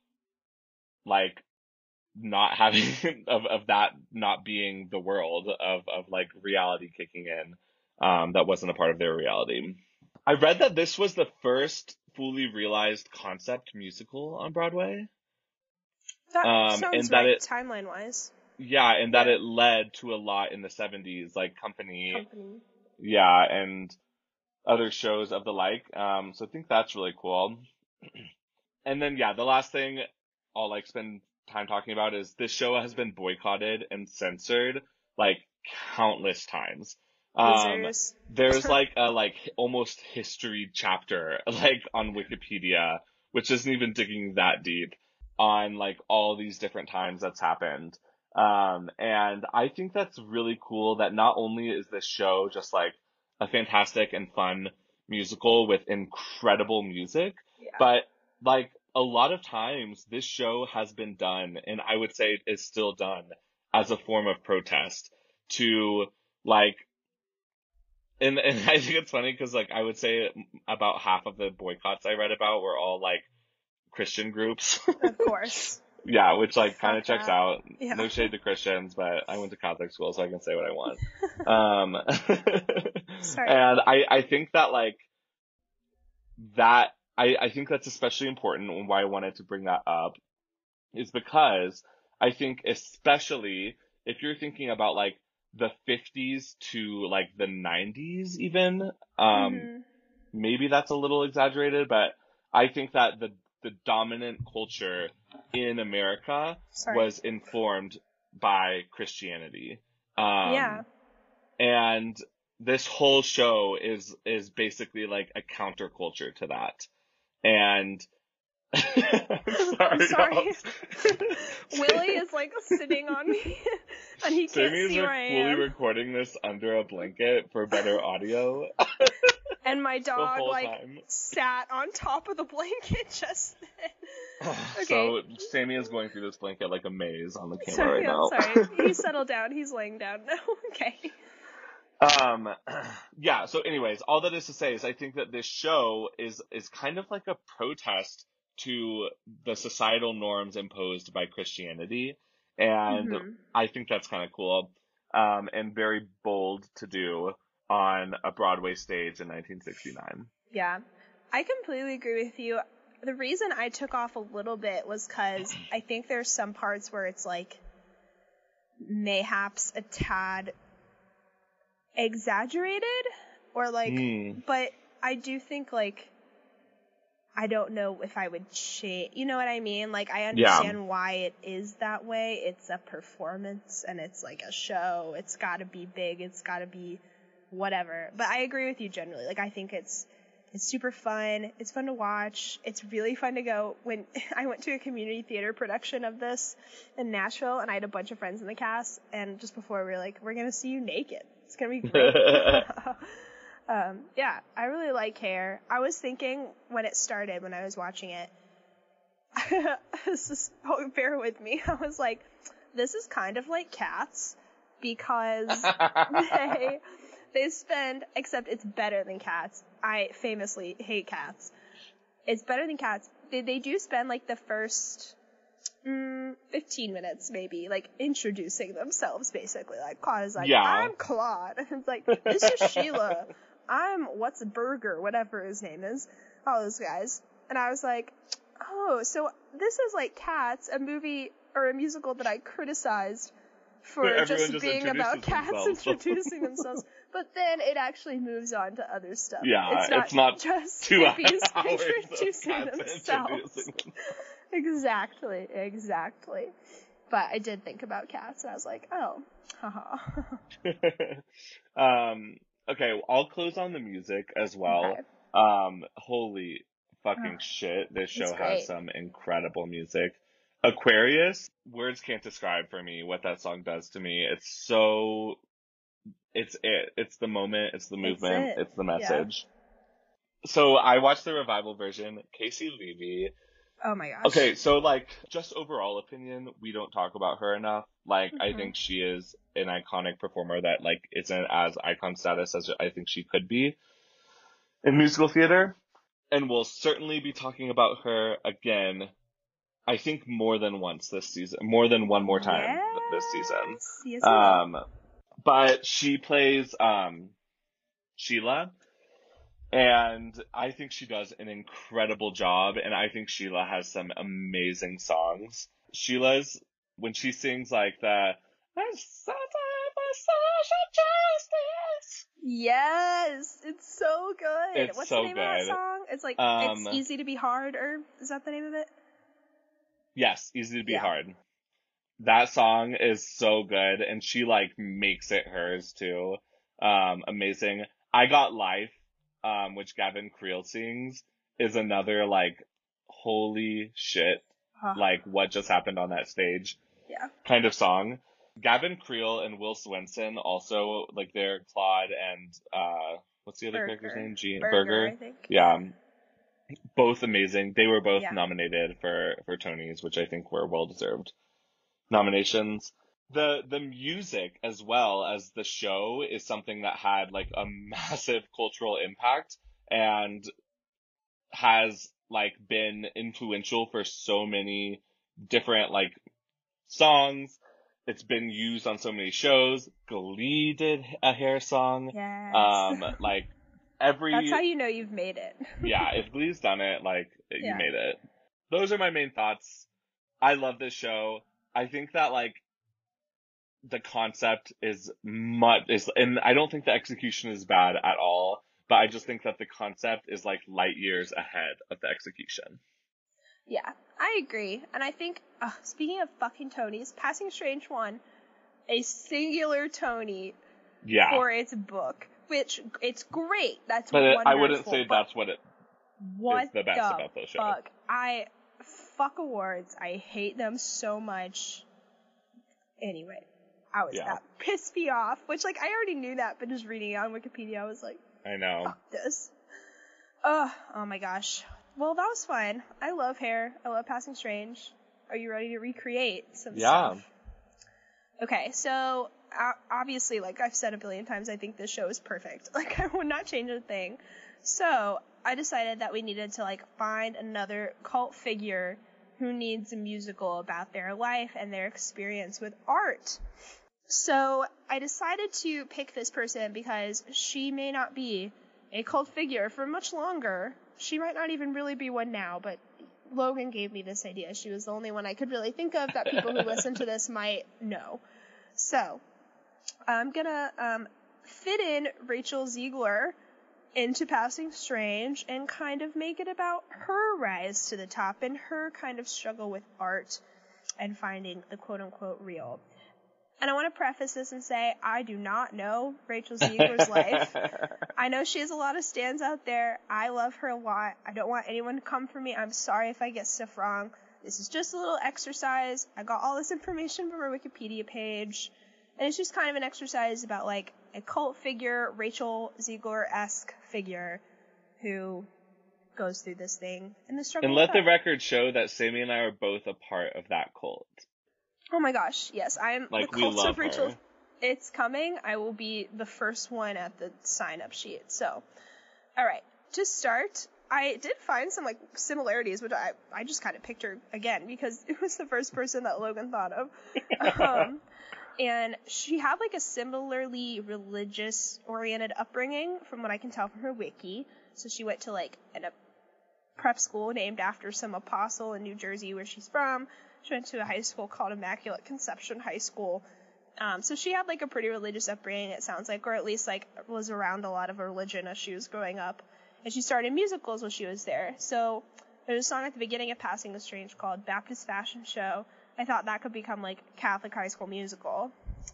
like not having of, of that not being the world of, of like reality kicking in. Um, that wasn't a part of their reality. I read that this was the first fully realized concept musical on Broadway. That Um, sounds and that right, it- timeline wise. Yeah, and that Yeah. it led to a lot in the seventies, like Company, Company. yeah, and other shows of the like. Um, so I think that's really cool. And then, yeah, the last thing I'll like spend time talking about is this show has been boycotted and censored like countless times. Um, Losers. there's like a like almost history chapter like on Wikipedia, which isn't even digging that deep on like all these different times that's happened. Um, and I think that's really cool that not only is this show just like a fantastic and fun musical with incredible music, Yeah. but like a lot of times this show has been done, and I would say is still done as a form of protest to like, and, and I think it's funny because like I would say about half of the boycotts I read about were all like Christian groups. Of course. Yeah, which like kind of Fuck checks that. out. Yeah. No shade to Christians, but I went to Catholic school, so I can say what I want. um, Sorry. and I, I think that like that, I, I think that's especially important, and why I wanted to bring that up is because I think especially if you're thinking about like the fifties to like the nineties even, um, Mhm. maybe that's a little exaggerated, but I think that the the dominant culture in America Sorry. was informed by Christianity. Um, Yeah. and this whole show is is basically like a counterculture to that. And sorry, I'm sorry. y'all. Willie is like sitting on me, and he can't Sammy is see re- where I fully am. recording this under a blanket for better audio. And my the dog whole like time. sat on top of the blanket just then. Okay. So Sammy is going through this blanket like a maze on the camera Sorry, right I'm now. sorry. He's settled down. He's laying down now. Okay. Um, yeah, so anyways, all that is to say is I think that this show is, is kind of like a protest to the societal norms imposed by Christianity. And Mhm. I think that's kind of cool, um, and very bold to do on a Broadway stage in nineteen sixty-nine. Yeah. I completely agree with you. the reason I took off a little bit was because I think there's some parts where it's like mayhaps a tad exaggerated or like, Mm. but I do think like, I don't know if I would change, you know what I mean? Like, I understand Yeah. why it is that way. It's a performance and it's like a show. It's gotta be big. It's gotta be whatever. But I agree with you generally. Like, I think it's, it's super fun. It's fun to watch. It's really fun to go. When I went to a community theater production of this in Nashville, and I had a bunch of friends in the cast, and just before we were like, we're gonna see you naked. It's gonna be great. um, yeah, I really like Hair. I was thinking when it started, when I was watching it, this is, oh, bear with me. I was like, this is kind of like Cats because they they spend, except it's better than Cats. I famously hate Cats. It's better than Cats. They, they do spend like the first mm, fifteen minutes maybe, like introducing themselves basically. Like Claude is like, Yeah. I'm Claude. And it's like, this is Sheila. I'm what's Burger, whatever his name is. All those guys. And I was like, oh, so this is like Cats, a movie or a musical that I criticized for Everyone just, just being about introduces cats themselves. introducing themselves. But then it actually moves on to other stuff. Yeah, it's not, it's not just two hippies hours of introducing cats themselves. introducing them. Exactly, exactly. But I did think about Cats, and I was like, oh, haha. um, okay, I'll close on the music as well. Okay. Um, holy fucking Oh, shit, this show it's has great. some incredible music. Aquarius, words can't describe for me what that song does to me. It's so, it's it. It's the moment, it's the It's movement, it. it's the Yeah. message. So I watched the revival version, Casey Levy. Oh my gosh. Okay, so like, just overall opinion, we don't talk about her enough. Like, I Mhm. think she is an iconic performer that like isn't as icon status as I think she could be in musical theater. And we'll certainly be talking about her again, I think more than once this season, more than one more time th- this season. Yes. Yes, we will. Um, but she plays, um, Sheila. And I think she does an incredible job, and I think Sheila has some amazing songs. Sheila's, when she sings like the, "It's so time for social justice," Yes, it's so good. It's What's so the name of that good. song? It's like, Um, It's Easy to Be Hard, or is that the name of it? yes, Easy to Be Yeah. Hard. That song is so good, and she like makes it hers too. Um, amazing. I Got Life, um, which Gavin Creel sings, is another like, holy shit, Huh. like what just happened on that stage Yeah. kind of song. Gavin Creel and Will Swenson also, like they're Claude and, uh, what's the other Burger. character's name? Gene Burger, Burger. I think. Yeah. Both amazing. They were both Yeah. nominated for, for Tonys, which I think were well deserved nominations. The the music as well as the show is something that had like a massive cultural impact and has like been influential for so many different like songs. It's been used on so many shows. Glee did a Hair song. Yes. Um, like every That's how you know you've made it. yeah, if Glee's done it, like you Yeah. made it. Those are my main thoughts. I love this show. I think that like the concept is much is, and I don't think the execution is bad at all, but I just think that the concept is like light years ahead of the execution. Yeah, I agree. And I think, uh, speaking of fucking Tonys, Passing Strange won a singular Tony Yeah. for its book, which it's great. That's But it, wonderful. I wouldn't say but that's what it what is the best the about the show. fuck? I fuck awards. I hate them so much. Anyway, I was Yeah. that pissed me off. Which, like, I already knew that, but just reading it on Wikipedia, I was like, I know. fuck this. Ugh, oh my gosh. Well, that was fun. I love Hair. I love Passing Strange. Are you ready to recreate some Yeah. stuff? Okay, so uh, obviously, like I've said a billion times, I think this show is perfect. Like, I would not change a thing. So I decided that we needed to like find another cult figure who needs a musical about their life and their experience with art. So I decided to pick this person because she may not be a cult figure for much longer. She might not even really be one now, but Logan gave me this idea. She was the only one I could really think of that people who listen to this might know. So, I'm gonna um, fit in Rachel Ziegler into Passing Strange and kind of make it about her rise to the top and her kind of struggle with art and finding the quote-unquote real. And I want to preface this and say I do not know Rachel Ziegler's life. I know she has a lot of stands out there. I love her a lot. I don't want anyone to come for me. I'm sorry if I get stuff wrong. This is just a little exercise. I got all this information from her Wikipedia page. And it's just kind of an exercise about, like, a cult figure, Rachel Ziegler-esque figure, who goes through this thing and the struggle. And let the record show that Sammy and I are both a part of that cult. Oh my gosh, yes, I am. Like, the we cult love of Rachel. her. It's coming. I will be the first one at the sign-up sheet. So, all right, to start, I did find some, like, similarities, which I, I just kind of picked her again because it was the first person that Logan thought of. Um, and she had, like, a similarly religious-oriented upbringing from what I can tell from her wiki. So she went to, like, an, a prep school named after some apostle in New Jersey where she's from. She went to a high school called Immaculate Conception High School. Um, so she had, like, a pretty religious upbringing, it sounds like, or at least, like, was around a lot of religion as she was growing up. And she started musicals when she was there. So there's a song at the beginning of Passing the Strange called Baptist Fashion Show. I thought that could become, like, Catholic High School Musical.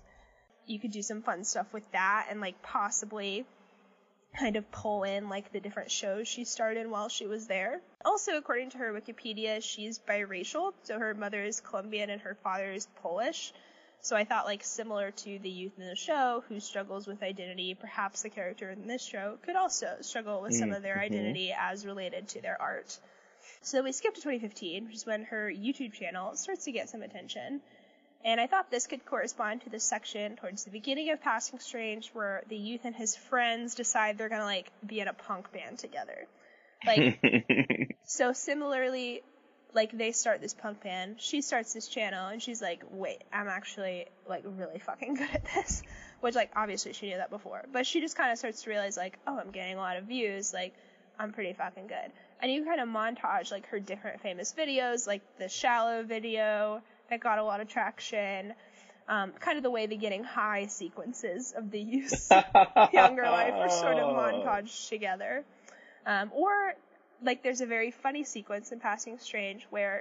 You could do some fun stuff with that and, like, possibly kind of pull in, like, the different shows she starred in while she was there. Also, according to her Wikipedia, she's biracial, so her mother is Colombian and her father is Polish. So I thought, like, similar to the youth in the show who struggles with identity, perhaps the character in this show could also struggle with some of their identity as related to their art. So we skipped to twenty fifteen, which is when her YouTube channel starts to get some attention. And I thought this could correspond to the section towards the beginning of Passing Strange where the youth and his friends decide they're gonna, like, be in a punk band together. Like, so similarly, like, they start this punk band, she starts this channel, and she's like, wait, I'm actually, like, really fucking good at this. Which, like, obviously she knew that before. But she just kind of starts to realize, like, oh, I'm getting a lot of views, like, I'm pretty fucking good. And you kind of montage, like, her different famous videos, like the Shallow video that got a lot of traction, um, kind of the way the Getting High sequences of the youth's younger life are sort of montaged together. Um, or, like, there's a very funny sequence in Passing Strange where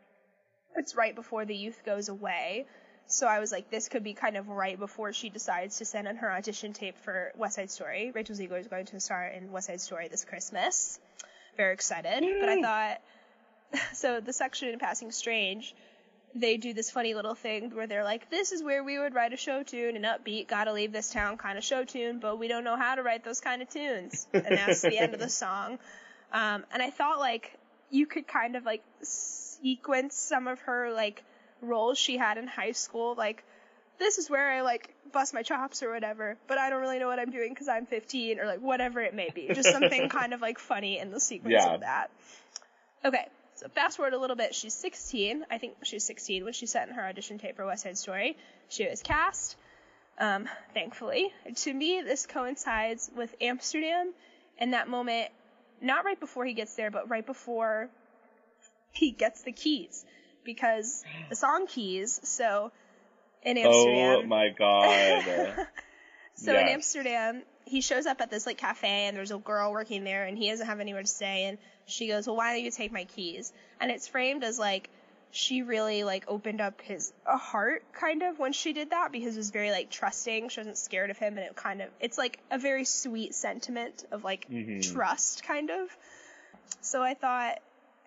it's right before the youth goes away. So I was like, this could be kind of right before she decides to send in her audition tape for West Side Story. Rachel Ziegler is going to star in West Side Story this Christmas. Very excited. Yay. But I thought, so the section in Passing Strange, they do this funny little thing where they're like, this is where we would write a show tune, an upbeat, gotta leave this town kind of show tune, but we don't know how to write those kind of tunes. And that's the end of the song. Um, and I thought, like, you could kind of, like, sequence some of her, like, roles she had in high school, like, this is where I, like, bust my chops or whatever, but I don't really know what I'm doing because I'm fifteen, or, like, whatever it may be. Just something kind of, like, funny in the sequence yeah. of that. Okay, so fast forward a little bit. She's sixteen. I think she was sixteen when she sent in her audition tape for West Side Story. She was cast, um, thankfully. To me, this coincides with Amsterdam and that moment, not right before he gets there, but right before he gets the keys. Because the song Keys, so in Amsterdam. Oh my god. so yes. in Amsterdam, he shows up at this, like, cafe, and there's a girl working there, and he doesn't have anywhere to stay, and she goes, well, why don't you take my keys? And it's framed as, like, she really, like, opened up his a heart, kind of, when she did that, because it was very, like, trusting. She wasn't scared of him, and it kind of, it's, like, a very sweet sentiment of, like, mm-hmm. trust, kind of. So I thought,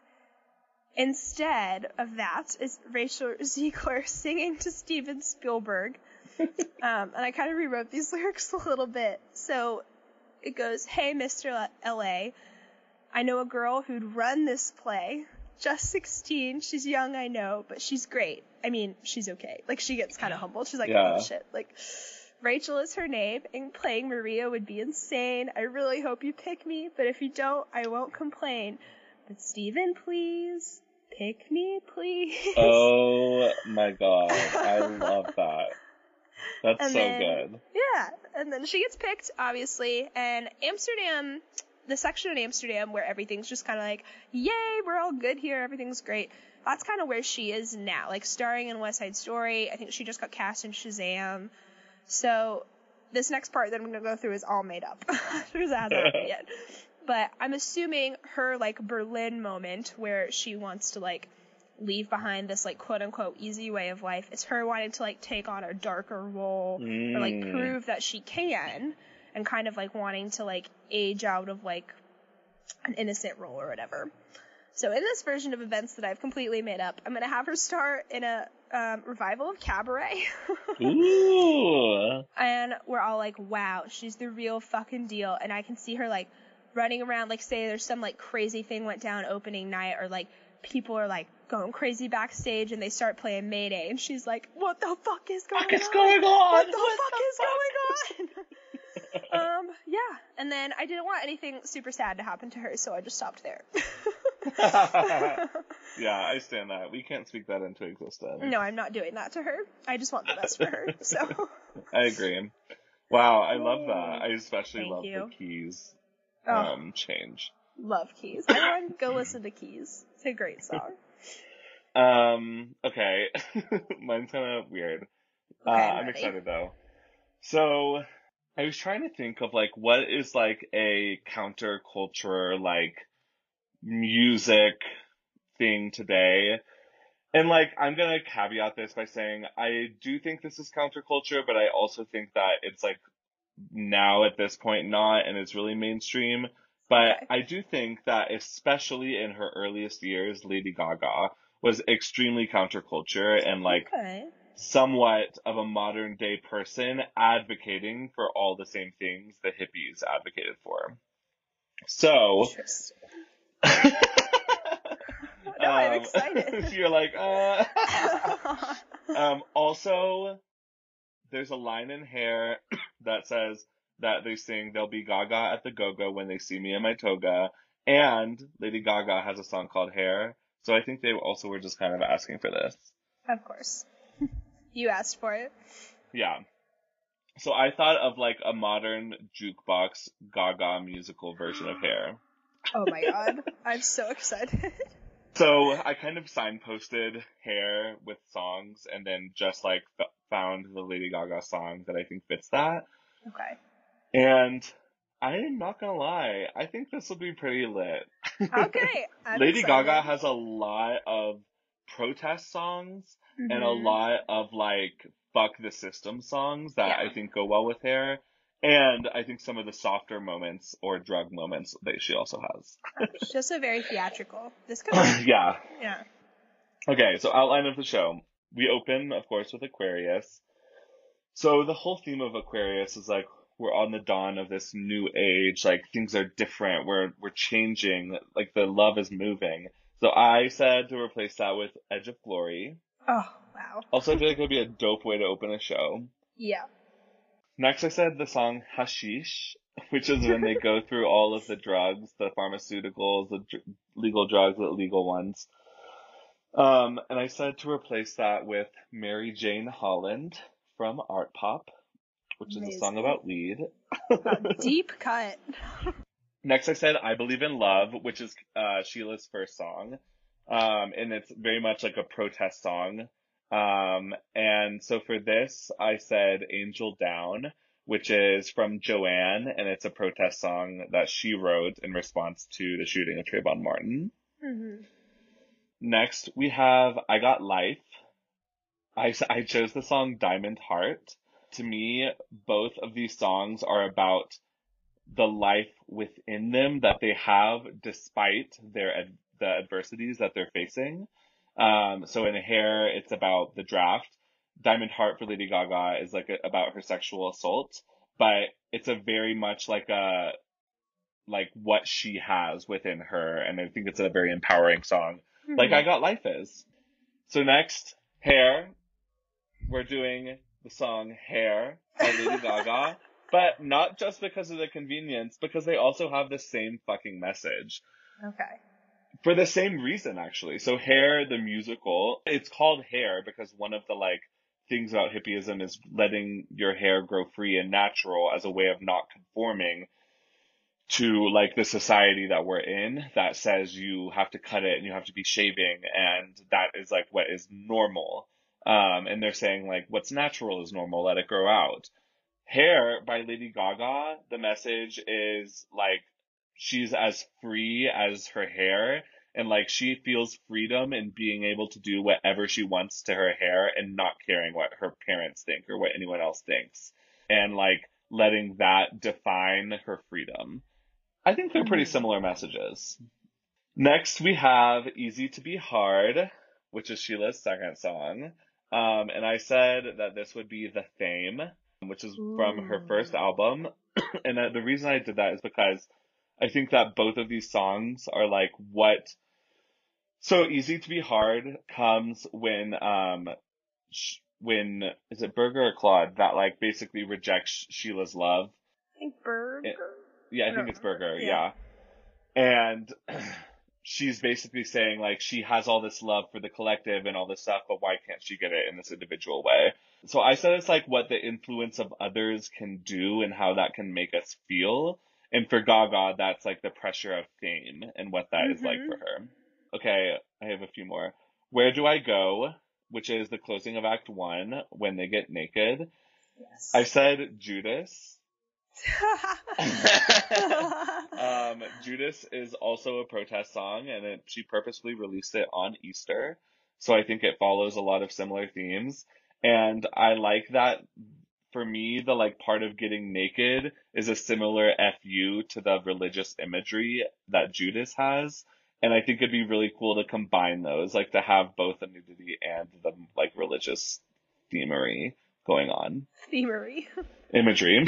instead of that is Rachel Ziegler singing to Steven Spielberg. um, and I kind of rewrote these lyrics a little bit. So it goes, hey, Mister L A, I know a girl who'd run this play. Just sixteen. She's young, I know, but she's great. I mean, she's okay. Like, she gets kind of humbled. She's like, yeah. oh, shit. Like, Rachel is her name, and playing Maria would be insane. I really hope you pick me, but if you don't, I won't complain. But Steven, please, pick me, please. Oh my god, I love that. That's and so then, good. Yeah, and then she gets picked, obviously, and Amsterdam the section in Amsterdam where everything's just kind of like, yay, we're all good here, everything's great. That's kind of where she is now, like starring in West Side Story. I think she just got cast in Shazam. So this next part that I'm going to go through is all made up because it hasn't happened yet. But I'm assuming her like Berlin moment where she wants to like leave behind this like quote unquote easy way of life is her wanting to like take on a darker role mm. or like prove that she can, and kind of like wanting to like age out of like an innocent role or whatever. So in this version of events that I've completely made up, I'm going to have her star in a um, revival of Cabaret. Ooh. And we're all like, wow, she's the real fucking deal. And I can see her like running around, like say there's some like crazy thing went down opening night, or like people are like going crazy backstage and they start playing Mayday, and she's like, what the fuck is going fuck is on? going on? What the what fuck the is fuck? going on? um, yeah. And then I didn't want anything super sad to happen to her, so I just stopped there. Yeah, I stand that. We can't speak that into existence. No, I'm not doing that to her. I just want the best for her, so. I agree. Wow, I love that. I especially Thank love you. the Keys Oh. um, change. Love Keys. Everyone go listen to Keys. It's a great song. Um, okay. Mine's kind of weird. Okay, uh, I'm I'm ready. excited though. So, I was trying to think of like, what is like a counterculture, like, music thing today? And like, I'm gonna caveat this by saying, I do think this is counterculture, but I also think that it's like, now at this point not, and it's really mainstream. But Okay. I do think that especially in her earliest years, Lady Gaga was extremely counterculture and like Okay. somewhat of a modern day person advocating for all the same things the hippies advocated for. So Interesting. No, I'm um, excited. you're like, uh um also there's a line in Hair that says that they sing "They'll be Gaga at the Go-Go when they see me in my toga," and Lady Gaga has a song called Hair, so I think they also were just kind of asking for this. Of course. You asked for it. Yeah. So I thought of like a modern jukebox Gaga musical version of Hair. Oh my god. I'm so excited. So I kind of signposted Hair with songs and then just like f- found the Lady Gaga song that I think fits that. Okay. And I'm not gonna lie, I think this will be pretty lit. Okay. I'm Lady excited. Gaga has a lot of protest songs Mm-hmm. and a lot of like fuck the system songs that Yeah. I think go well with Hair. And I think some of the softer moments or drug moments that she also has. It's just a very theatrical. This could be. Yeah. Yeah. Okay, so outline of the show. We open, of course, with Aquarius. So the whole theme of Aquarius is like, we're on the dawn of this new age, like things are different, we're we're changing, like the love is moving. So I said to replace that with Edge of Glory. Oh, wow. Also, I feel like it would be a dope way to open a show. Yeah. Next, I said the song Hashish, which is when they go through all of the drugs, the pharmaceuticals, the dr- legal drugs, the illegal ones. Um, and I said to replace that with Mary Jane Holland from Art Pop, which is a song Amazing. about weed. A deep cut. Next, I said I Believe in Love, which is uh, Sheila's first song. Um, and it's very much like a protest song. Um, and so for this, I said Angel Down, which is from Joanne, and it's a protest song that she wrote in response to the shooting of Trayvon Martin. Mm-hmm. Next, we have I Got Life. I, I chose the song Diamond Heart. To me, both of these songs are about the life within them that they have despite their ad- the adversities that they're facing. Um, so in Hair, it's about the draft. Diamond Heart for Lady Gaga is like a, about her sexual assault, but it's a very much like a like what she has within her, and I think it's a very empowering song, Mm-hmm. like I Got Life is. So next, Hair, we're doing the song Hair by Lady Gaga. But not just because of the convenience, because they also have the same fucking message. Okay. For the same reason, actually. So Hair, the musical, it's called Hair because one of the, like, things about hippieism is letting your hair grow free and natural as a way of not conforming to like the society that we're in that says you have to cut it and you have to be shaving and that is like what is normal. Um, and they're saying like what's natural is normal, let it grow out. Hair by Lady Gaga, the message is like she's as free as her hair and like she feels freedom in being able to do whatever she wants to her hair and not caring what her parents think or what anyone else thinks. And like letting that define her freedom. I think they're pretty similar messages. Next, we have Easy to Be Hard, which is Sheila's second song. Um, and I said that this would be The Fame, which is Ooh. from her first album. And uh, the reason I did that is because I think that both of these songs are like what... So Easy to Be Hard comes when, um, sh- when, is it Berger or Claude that like basically rejects Sheila's love? I think Berger. It, Yeah, I think it's Berger, Yeah. yeah. And she's basically saying, like, she has all this love for the collective and all this stuff, but why can't she get it in this individual way? So I said it's, like, what the influence of others can do and how that can make us feel. And for Gaga, that's, like, the pressure of fame and what that Mm-hmm. is like for her. Okay, I have a few more. Where Do I Go? Which is the closing of Act One, when they get naked. Yes. I said Judas. um, Judas is also a protest song, and it, she purposely released it on Easter, so I think it follows a lot of similar themes. And I like that. For me, the like part of getting naked is a similar F U to the religious imagery that Judas has, and I think it'd be really cool to combine those, like to have both the nudity and the like religious themery going on. Themery. Imagery.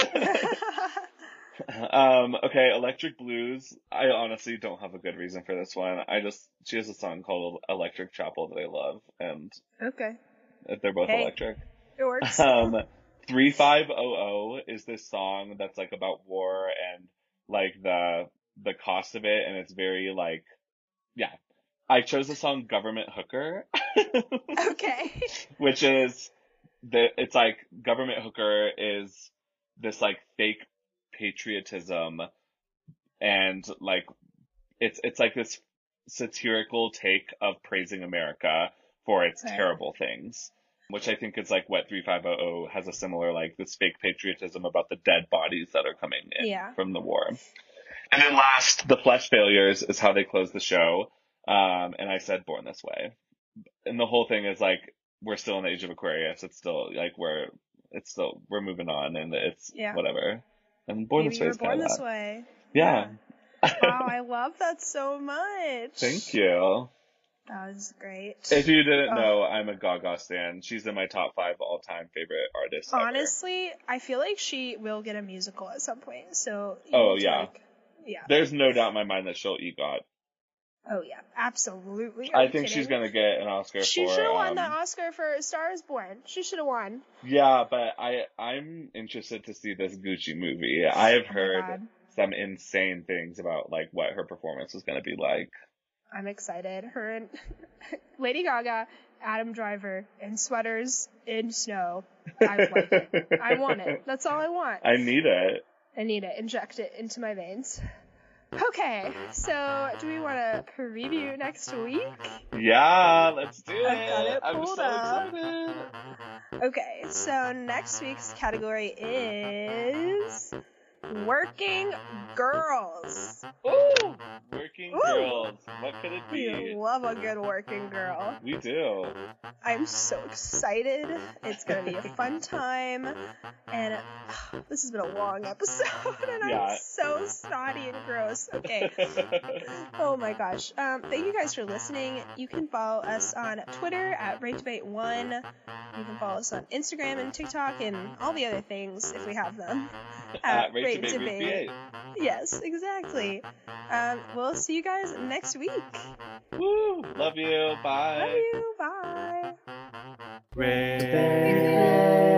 um, okay, Electric Blues. I honestly don't have a good reason for this one. I just, she has a song called Electric Chapel that I love, and Okay. they're both Hey. electric. It works. Um, thirty-five hundred is this song that's like about war and like the, the cost of it, and it's very like, yeah. I chose the song Government Hooker. Okay. Which is, the, it's like Government Hooker is this like fake patriotism, and like it's it's like this satirical take of praising America for its Right. terrible things, which I think is like what thirty-five hundred has a similar like this fake patriotism about the dead bodies that are coming in Yeah. from the war. And then last, The Flesh Failures is how they close the show. Um, and I said Born This Way. And the whole thing is like, we're still in the age of Aquarius. It's still like we're, it's still, we're moving on and it's Yeah. whatever. And Born Maybe This you Way were is born kind of this that. way. Yeah. Wow, I love that so much. Thank you. That was great. If you didn't Oh. know, I'm a Gaga stan. She's in my top five all-time favorite artists ever. Honestly, I feel like she will get a musical at some point. So you Oh, need to, yeah. like, yeah. There's no doubt in my mind that she'll EGOT. Oh yeah, absolutely. Are I you think kidding? she's gonna get an Oscar She for. should have won um, the Oscar for A Star Is Born. She should have won. Yeah, but I I'm interested to see this Gucci movie. I have Oh my heard God. some insane things about like what her performance is gonna be like. I'm excited. Her and Lady Gaga, Adam Driver, in sweaters, in snow. I would like it. I want it. That's all I want. I need it. I need it. Inject it into my veins. Okay, so do we want to preview next week? Yeah, let's do it. I've got it I'm pulled so up. excited. Okay, so next week's category is Working Girls. Ooh, working Ooh. girls. What could it We be? love a good working girl. We do. I'm so excited. It's going to be a fun time. And uh, this has been a long episode, and Yeah. I'm so snotty and gross. Okay. Oh my gosh. Um, thank you guys for listening. You can follow us on Twitter at Rate Debate one. You can follow us on Instagram and TikTok and all the other things if we have them. At Rate Rate Debate Ruth Debate. B eight. Yes, exactly. Um, we'll see you guys next week. Woo! Love you. Bye. Love you. Bye. Red.